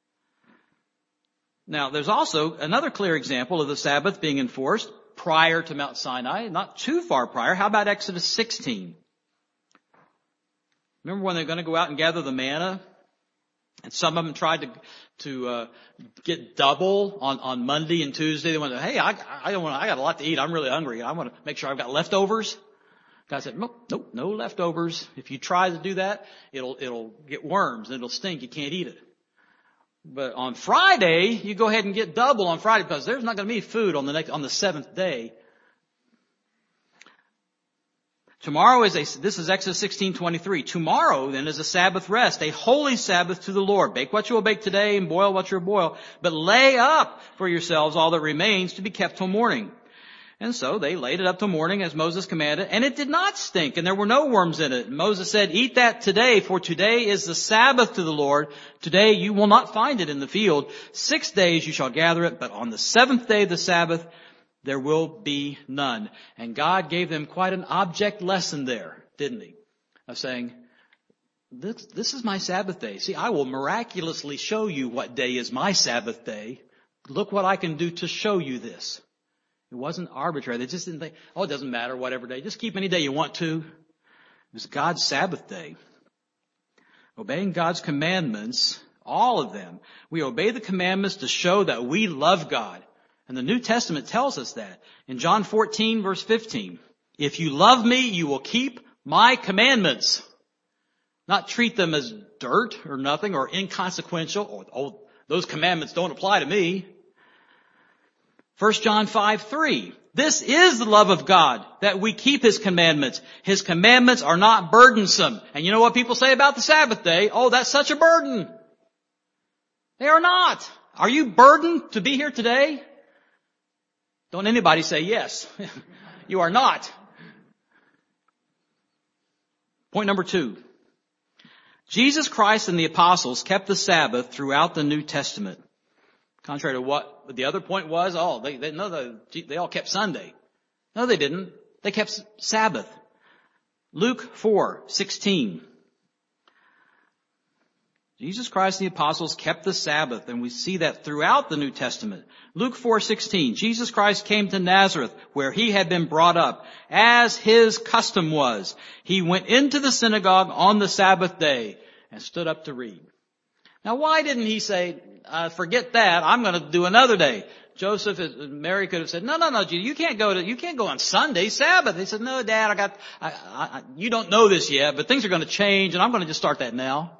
Now, there's also another clear example of the Sabbath being enforced prior to Mount Sinai, not too far prior. How about Exodus sixteen? Remember when they're going to go out and gather the manna? And some of them tried to to uh, get double on, on Monday and Tuesday. They went, hey, I I don't want I got a lot to eat. I'm really hungry. I want to make sure I've got leftovers. God said, nope, nope, no leftovers. If you try to do that, it'll it'll get worms and it'll stink. You can't eat it. But on Friday, you go ahead and get double on Friday because there's not going to be food on the next on the seventh day. Tomorrow is a, this is Exodus sixteen twenty-three. Tomorrow then is a Sabbath rest, a holy Sabbath to the Lord. Bake what you will bake today and boil what you will boil. But lay up for yourselves all that remains to be kept till morning. And so they laid it up till morning as Moses commanded, and it did not stink, and there were no worms in it. And Moses said, eat that today, for today is the Sabbath to the Lord. Today you will not find it in the field. Six days you shall gather it, but on the seventh day of the Sabbath there will be none. And God gave them quite an object lesson there, didn't he? Of saying, this, this is my Sabbath day. See, I will miraculously show you what day is my Sabbath day. Look what I can do to show you this. It wasn't arbitrary. They just didn't think, oh, it doesn't matter, whatever day. Just keep any day you want to. It was God's Sabbath day. Obeying God's commandments, all of them. We obey the commandments to show that we love God. And the New Testament tells us that. In John fourteen, verse fifteen, if you love me, you will keep my commandments. Not treat them as dirt or nothing or inconsequential. Or, oh, those commandments don't apply to me. First John five three, This is the love of God, that we keep His commandments. His commandments are not burdensome. And you know what people say about the Sabbath day? Oh, that's such a burden. They are not. Are you burdened to be here today? Don't anybody say yes. You are not. Point number two. Jesus Christ and the apostles kept the Sabbath throughout the New Testament. Contrary to what the other point was, oh, they, they, no, they, they all kept Sunday. No, they didn't. They kept Sabbath. Luke four sixteen. Jesus Christ and the apostles kept the Sabbath, and we see that throughout the New Testament. Luke four sixteen. Jesus Christ came to Nazareth, where he had been brought up, as his custom was. He went into the synagogue on the Sabbath day and stood up to read. Now, why didn't he say, uh, forget that, I'm going to do another day? Joseph and Mary could have said, no, no, no, you can't go to, you can't go on Sunday, Sabbath. He said, no, Dad, I got, I, I, you don't know this yet, but things are going to change, and I'm going to just start that now.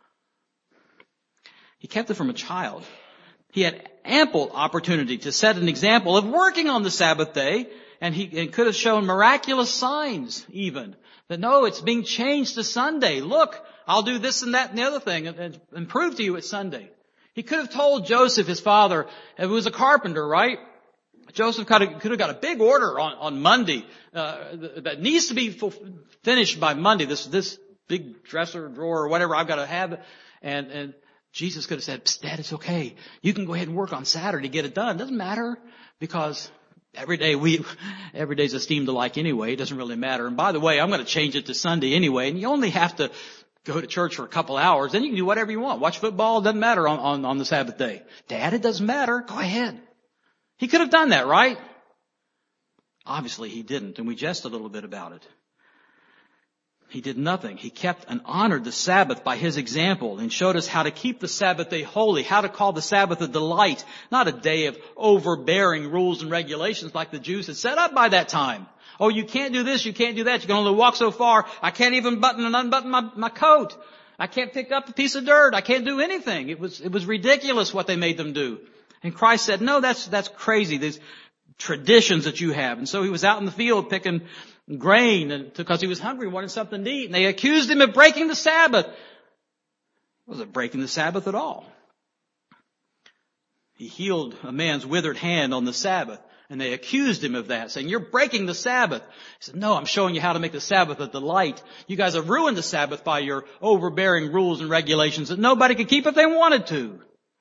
He kept it from a child. He had ample opportunity to set an example of working on the Sabbath day, and he and could have shown miraculous signs even. That no, it's being changed to Sunday. Look, I'll do this and that and the other thing and, and, and prove to you it's Sunday. He could have told Joseph, his father, who was a carpenter, right? Joseph could have, could have got a big order on, on Monday uh, that needs to be finished by Monday. This this big dresser drawer or whatever I've got to have, and and. Jesus could have said, Dad, it's okay. You can go ahead and work on Saturday, get it done. It doesn't matter because every day we, every day's esteemed alike anyway. It doesn't really matter. And by the way, I'm going to change it to Sunday anyway. And you only have to go to church for a couple hours. Then you can do whatever you want. Watch football. It doesn't matter on, on, on the Sabbath day. Dad, it doesn't matter. Go ahead. He could have done that, right? Obviously he didn't. And we jest a little bit about it. He did nothing. He kept and honored the Sabbath by his example and showed us how to keep the Sabbath day holy, how to call the Sabbath a delight, not a day of overbearing rules and regulations like the Jews had set up by that time. Oh, you can't do this, you can't do that, you can only walk so far. I can't even button and unbutton my, my coat. I can't pick up a piece of dirt. I can't do anything. It was, it was ridiculous what they made them do. And Christ said, no, that's, that's crazy. These traditions that you have. And so he was out in the field picking grain and because he was hungry, wanted something to eat. And they accused him of breaking the Sabbath. It wasn't breaking the Sabbath at all. He healed a man's withered hand on the Sabbath. And they accused him of that, saying, you're breaking the Sabbath. He said, no, I'm showing you how to make the Sabbath a delight. You guys have ruined the Sabbath by your overbearing rules and regulations that nobody could keep if they wanted to.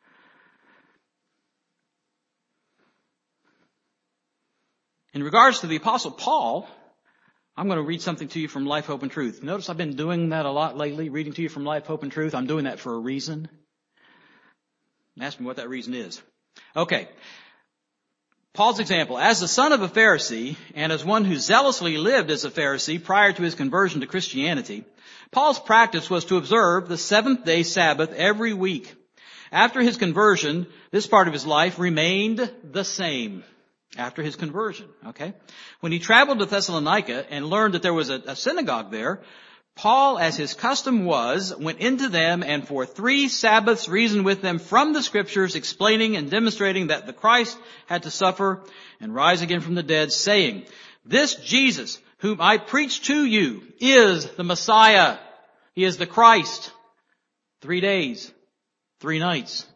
In regards to the Apostle Paul, I'm going to read something to you from Life, Hope, and Truth. Notice I've been doing that a lot lately, reading to you from Life, Hope, and Truth. I'm doing that for a reason. Ask me what that reason is. Okay. Paul's example. As the son of a Pharisee, and as one who zealously lived as a Pharisee prior to his conversion to Christianity, Paul's practice was to observe the seventh day Sabbath every week. After his conversion, this part of his life remained the same. After his conversion, okay? When he traveled to Thessalonica and learned that there was a, a synagogue there, Paul, as his custom was, went into them and for three Sabbaths reasoned with them from the Scriptures, explaining and demonstrating that the Christ had to suffer and rise again from the dead, saying, this Jesus, whom I preach to you, is the Messiah. He is the Christ. Three days, three nights.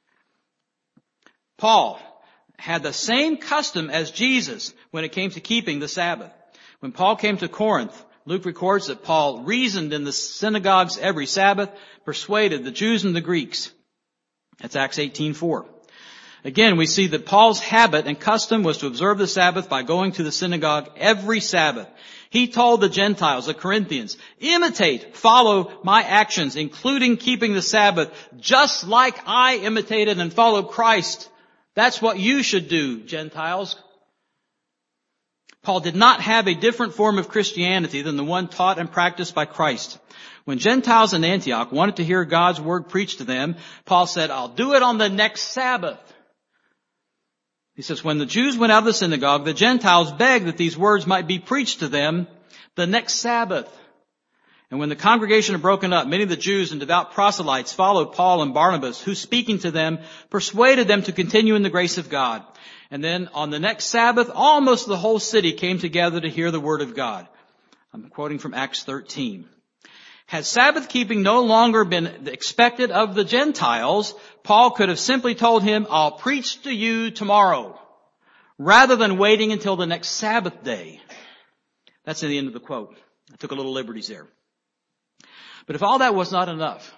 Paul had the same custom as Jesus when it came to keeping the Sabbath. When Paul came to Corinth, Luke records that Paul reasoned in the synagogues every Sabbath, persuaded the Jews and the Greeks. That's Acts eighteen four. Again, we see that Paul's habit and custom was to observe the Sabbath by going to the synagogue every Sabbath. He told the Gentiles, the Corinthians, imitate, follow my actions, including keeping the Sabbath, just like I imitated and followed Christ. That's what you should do, Gentiles. Paul did not have a different form of Christianity than the one taught and practiced by Christ. When Gentiles in Antioch wanted to hear God's word preached to them, Paul said, I'll do it on the next Sabbath. He says, when the Jews went out of the synagogue, the Gentiles begged that these words might be preached to them the next Sabbath. And when the congregation had broken up, many of the Jews and devout proselytes followed Paul and Barnabas, who speaking to them, persuaded them to continue in the grace of God. And then on the next Sabbath, almost the whole city came together to hear the word of God. I'm quoting from Acts thirteen. Had Sabbath keeping no longer been expected of the Gentiles, Paul could have simply told him, I'll preach to you tomorrow, rather than waiting until the next Sabbath day. That's in the end of the quote. I took a little liberties there. But if all that was not enough,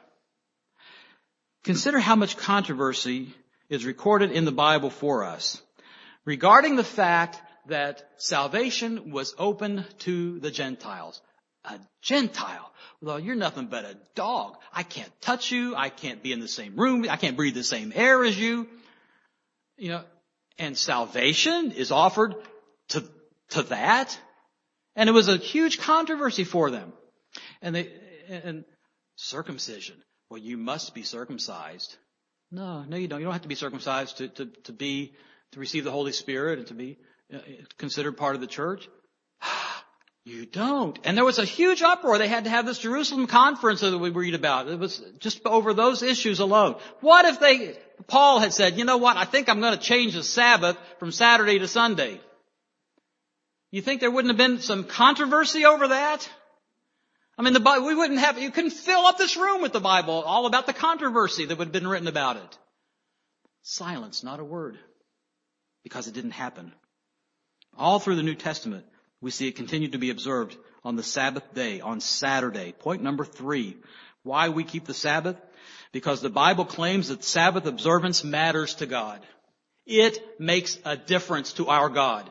consider how much controversy is recorded in the Bible for us regarding the fact that salvation was open to the Gentiles. A Gentile. Well, you're nothing but a dog. I can't touch you. I can't be in the same room. I can't breathe the same air as you. You know, and salvation is offered to, to that. And it was a huge controversy for them. And they, and circumcision. Well, you must be circumcised. No, no, you don't. You don't have to be circumcised to, to, to be, to receive the Holy Spirit and to be considered part of the church. You don't. And there was a huge uproar. They had to have this Jerusalem conference that we read about. It was just over those issues alone. What if they, Paul had said, you know what, I think I'm going to change the Sabbath from Saturday to Sunday. You think there wouldn't have been some controversy over that? I mean, the Bible, we wouldn't have, you couldn't fill up this room with the Bible, all about the controversy that would have been written about it. Silence, not a word. Because it didn't happen. All through the New Testament, we see it continue to be observed on the Sabbath day, on Saturday. Point number three. Why we keep the Sabbath? Because the Bible claims that Sabbath observance matters to God. It makes a difference to our God.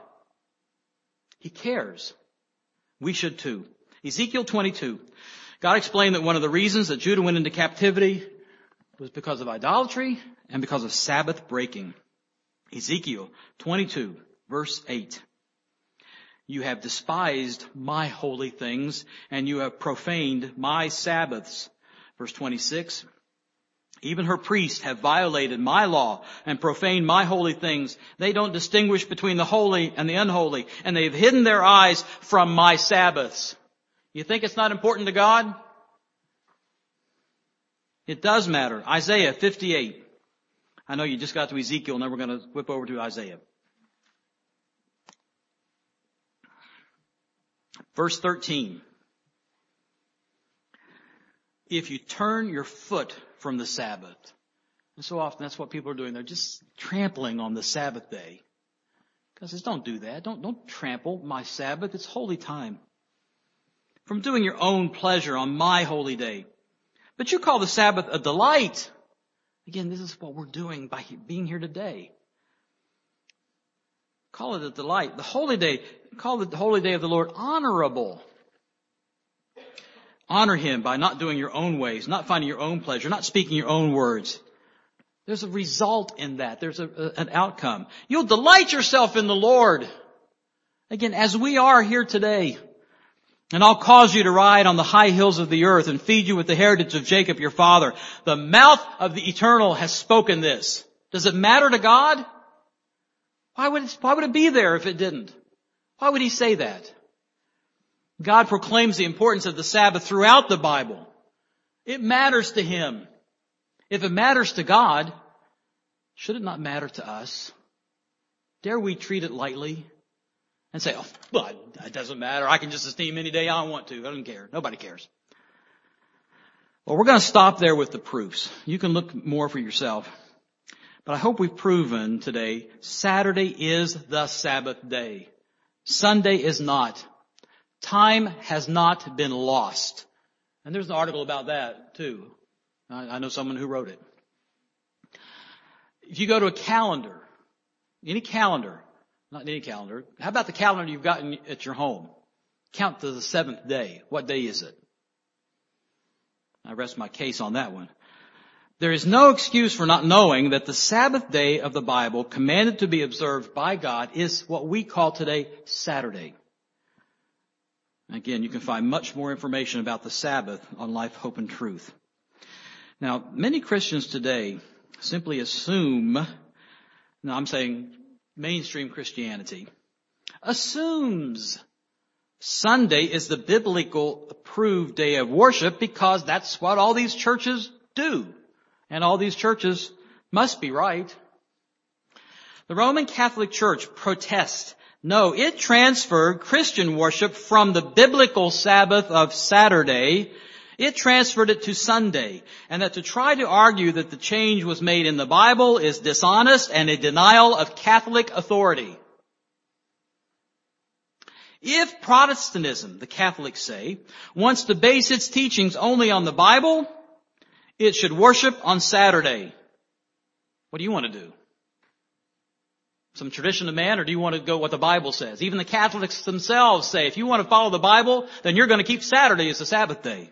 He cares. We should too. Ezekiel twenty-two. God explained that one of the reasons that Judah went into captivity was because of idolatry and because of Sabbath breaking. Ezekiel twenty-two, verse eight. You have despised my holy things, and you have profaned my Sabbaths. Verse twenty-six. Even her priests have violated my law and profaned my holy things. They don't distinguish between the holy and the unholy, and they've hidden their eyes from my Sabbaths. You think it's not important to God? It does matter. Isaiah fifty-eight. I know you just got to Ezekiel, now we're going to whip over to Isaiah. Verse thirteen. If you turn your foot from the Sabbath. And so often that's what people are doing. They're just trampling on the Sabbath day. God says, don't do that. Don't, don't trample my Sabbath. It's holy time. From doing your own pleasure on my holy day. But you call the Sabbath a delight. Again, this is what we're doing by being here today. Call it a delight. The holy day, call the holy day of the Lord honorable. Honor Him by not doing your own ways, not finding your own pleasure, not speaking your own words. There's a result in that. There's a, a, an outcome. You'll delight yourself in the Lord. Again, as we are here today. And I'll cause you to ride on the high hills of the earth and feed you with the heritage of Jacob your father. The mouth of the Eternal has spoken this. Does it matter to God? Why would it, why would it be there if it didn't? Why would He say that? God proclaims the importance of the Sabbath throughout the Bible. It matters to Him. If it matters to God, should it not matter to us? Dare we treat it lightly and say, oh, well, it doesn't matter. I can just esteem any day I want to. I don't care. Nobody cares. Well, we're going to stop there with the proofs. You can look more for yourself. But I hope we've proven today Saturday is the Sabbath day. Sunday is not. Time has not been lost. And there's an article about that too. I, I know someone who wrote it. If you go to a calendar, any calendar, not any calendar, how about the calendar you've got in, at your home? Count to the seventh day. What day is it? I rest my case on that one. There is no excuse for not knowing that the Sabbath day of the Bible, commanded to be observed by God, is what we call today Saturday. Again, you can find much more information about the Sabbath on Life, Hope, and Truth. Now, many Christians today simply assume, now I'm saying mainstream Christianity, assumes Sunday is the biblical approved day of worship because that's what all these churches do. And all these churches must be right. The Roman Catholic Church protests. No, it transferred Christian worship from the biblical Sabbath of Saturday. It transferred it to Sunday. And that to try to argue that the change was made in the Bible is dishonest and a denial of Catholic authority. If Protestantism, the Catholics say, wants to base its teachings only on the Bible, it should worship on Saturday. What do you want to do? Some tradition of man, or do you want to go what the Bible says? Even the Catholics themselves say, if you want to follow the Bible, then you're going to keep Saturday as the Sabbath day.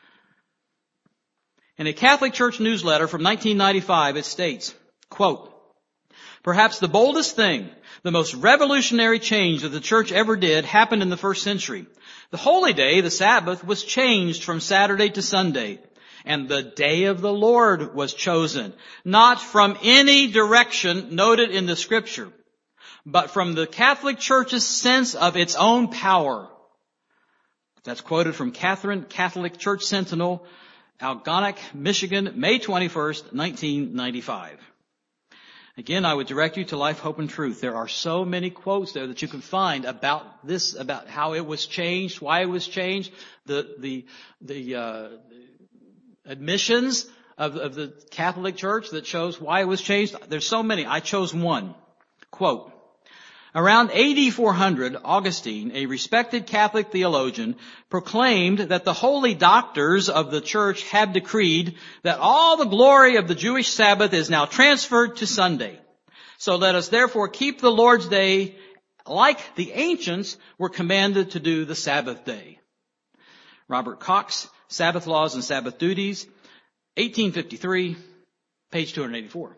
In a Catholic Church newsletter from nineteen ninety-five, it states, quote, "Perhaps the boldest thing, the most revolutionary change that the church ever did happened in the first century. The holy day, the Sabbath, was changed from Saturday to Sunday, and the day of the Lord was chosen, not from any direction noted in the Scripture, but from the Catholic Church's sense of its own power." That's quoted from Catherine Catholic Church Sentinel, Algonac, Michigan, May twenty-first, nineteen ninety-five. Again, I would direct you to Life, Hope, and Truth. There are so many quotes there that you can find about this, about how it was changed, why it was changed, the the the uh, admissions of, of the Catholic Church that shows why it was changed. There's so many. I chose one. Quote, "Around A D four hundred, Augustine, a respected Catholic theologian, proclaimed that the holy doctors of the church have decreed that all the glory of the Jewish Sabbath is now transferred to Sunday. So let us therefore keep the Lord's Day like the ancients were commanded to do the Sabbath day." Robert Cox, Sabbath Laws and Sabbath Duties, eighteen fifty-three, page two eighty-four.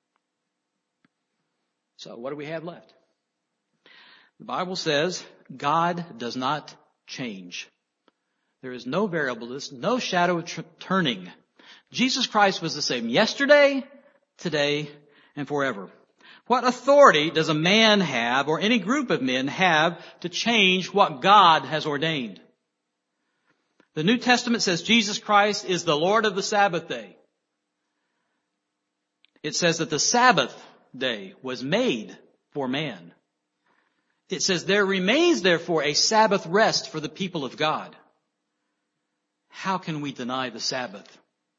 So what do we have left? The Bible says God does not change. There is no variableness, no shadow of tr- turning. Jesus Christ was the same yesterday, today, and forever. What authority does a man have, or any group of men have, to change what God has ordained? The New Testament says Jesus Christ is the Lord of the Sabbath day. It says that the Sabbath day was made for man. It says there remains therefore a Sabbath rest for the people of God. How can we deny the Sabbath?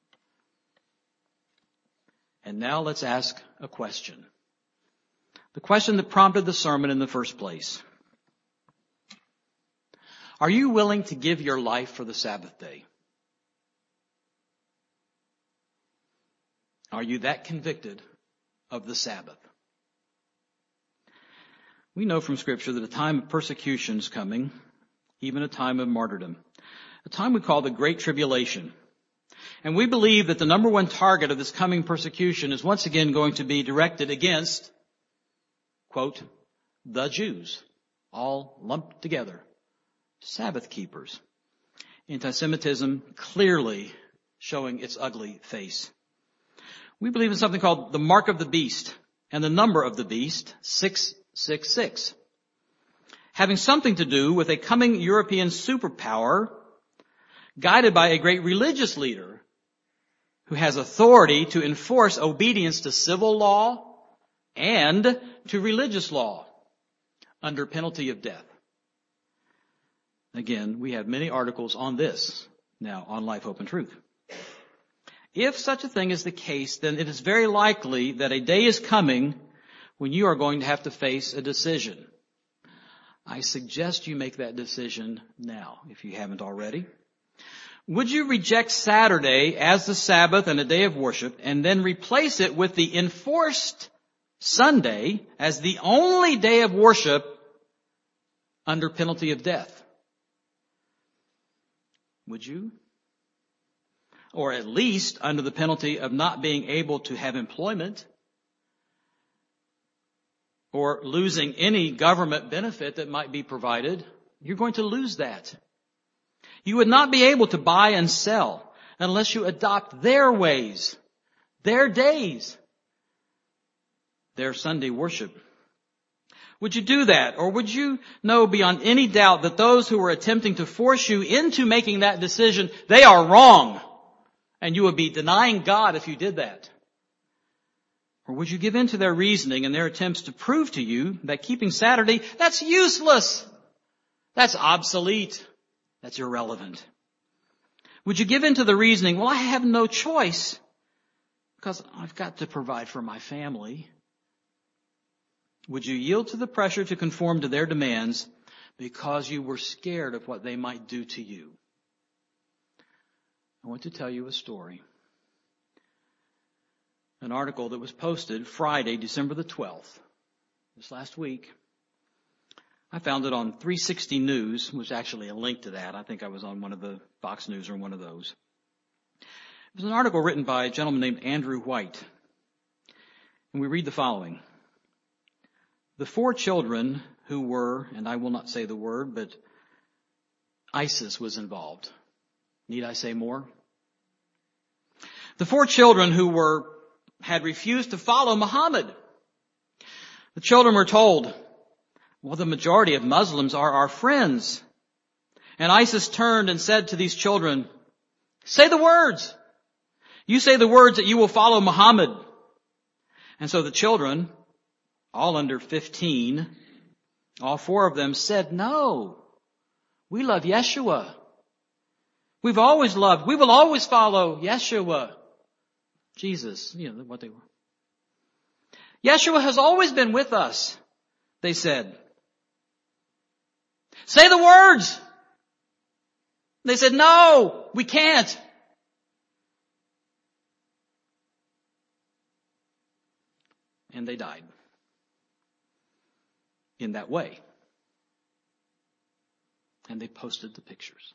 And now let's ask a question. The question that prompted the sermon in the first place. Are you willing to give your life for the Sabbath day? Are you that convicted of the Sabbath? We know from Scripture that a time of persecution is coming, even a time of martyrdom, a time we call the Great Tribulation. And we believe that the number one target of this coming persecution is once again going to be directed against, quote, the Jews, all lumped together, Sabbath keepers. Anti-Semitism clearly showing its ugly face. We believe in something called the mark of the beast and the number of the beast, six six six, having something to do with a coming European superpower guided by a great religious leader who has authority to enforce obedience to civil law and to religious law under penalty of death. Again, we have many articles on this now on Life, Hope, and Truth. If such a thing is the case, then it is very likely that a day is coming when you are going to have to face a decision. I suggest you make that decision now, if you haven't already. Would you reject Saturday as the Sabbath and a day of worship, and then replace it with the enforced Sunday as the only day of worship under penalty of death? Would you? Or at least under the penalty of not being able to have employment, or losing any government benefit that might be provided. You're going to lose that. You would not be able to buy and sell unless you adopt their ways, their days, their Sunday worship. Would you do that? Or would you know beyond any doubt that those who are attempting to force you into making that decision, they are wrong, and you would be denying God if you did that? Or would you give in to their reasoning and their attempts to prove to you that keeping Saturday, that's useless, that's obsolete, that's irrelevant? Would you give in to the reasoning, well, I have no choice because I've got to provide for my family? Would you yield to the pressure to conform to their demands because you were scared of what they might do to you? I want to tell you a story. An article that was posted Friday, December the twelfth, this last week. I found it on three sixty News, which actually a link to that. I think I was on one of the Fox News or one of those. It was an article written by a gentleman named Andrew White. And we read the following. The four children who were, and I will not say the word, but ISIS was involved. Need I say more? The four children who were, had refused to follow Muhammad. The children were told, well, the majority of Muslims are our friends. And ISIS turned and said to these children, say the words. You say the words that you will follow Muhammad. And so the children, all under fifteen, all four of them said, no, we love Yeshua. We've always loved, we will always follow Yeshua. Jesus, you know what they were. Yeshua has always been with us, they said. Say the words. They said, no, we can't. And they died in that way. And they posted the pictures.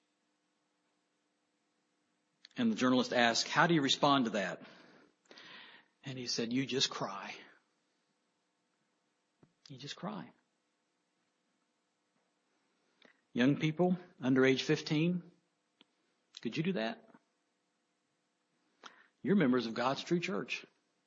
And the journalist asked, how do you respond to that? And he said, you just cry. You just cry. Young people under age fifteen, could you do that? You're members of God's true church.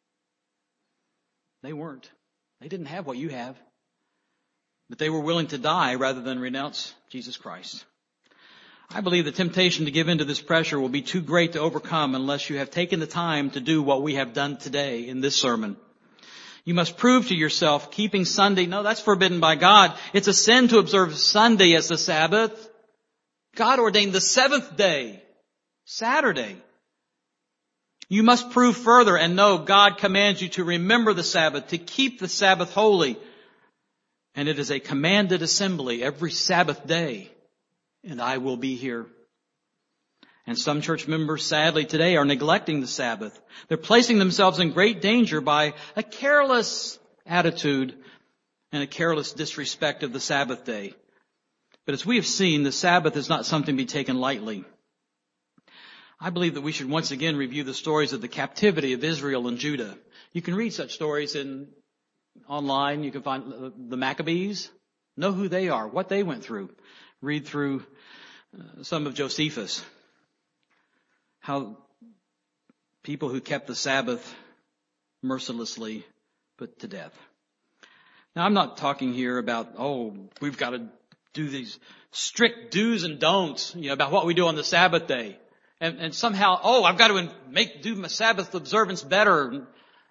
They weren't. They didn't have what you have. But they were willing to die rather than renounce Jesus Christ. I believe the temptation to give in to this pressure will be too great to overcome unless you have taken the time to do what we have done today in this sermon. You must prove to yourself keeping Sunday, no, that's forbidden by God. It's a sin to observe Sunday as the Sabbath. God ordained the seventh day, Saturday. You must prove further and know God commands you to remember the Sabbath, to keep the Sabbath holy. And it is a commanded assembly every Sabbath day. And I will be here. And some church members, sadly, today are neglecting the Sabbath. They're placing themselves in great danger by a careless attitude and a careless disrespect of the Sabbath day. But as we have seen, the Sabbath is not something to be taken lightly. I believe that we should once again review the stories of the captivity of Israel and Judah. You can read such stories in online. You can find the Maccabees. Know who they are, what they went through. Read through uh, some of Josephus. How people who kept the Sabbath mercilessly put to death. Now, I'm not talking here about, oh, we've got to do these strict do's and don'ts, you know, about what we do on the Sabbath day. And, and somehow, oh, I've got to make, do my Sabbath observance better.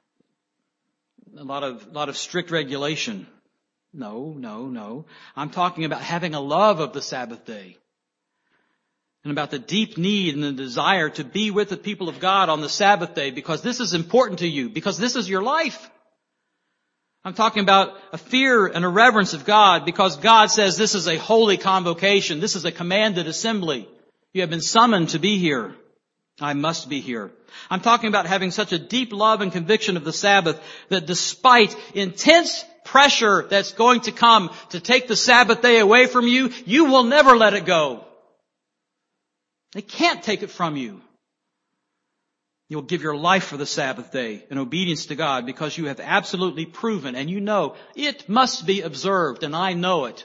A lot of, a lot of strict regulation. No, no, no. I'm talking about having a love of the Sabbath day. And about the deep need and the desire to be with the people of God on the Sabbath day because this is important to you, because this is your life. I'm talking about a fear and a reverence of God because God says this is a holy convocation. This is a commanded assembly. You have been summoned to be here. I must be here. I'm talking about having such a deep love and conviction of the Sabbath that despite intense pressure that's going to come to take the Sabbath day away from you, you will never let it go. They can't take it from you. You'll give your life for the Sabbath day in obedience to God because you have absolutely proven and you know it must be observed, and I know it.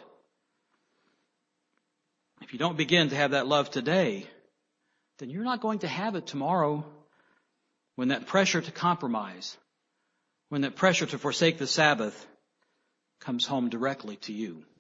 If you don't begin to have that love today, then you're not going to have it tomorrow when that pressure to compromise, when that pressure to forsake the Sabbath comes home directly to you.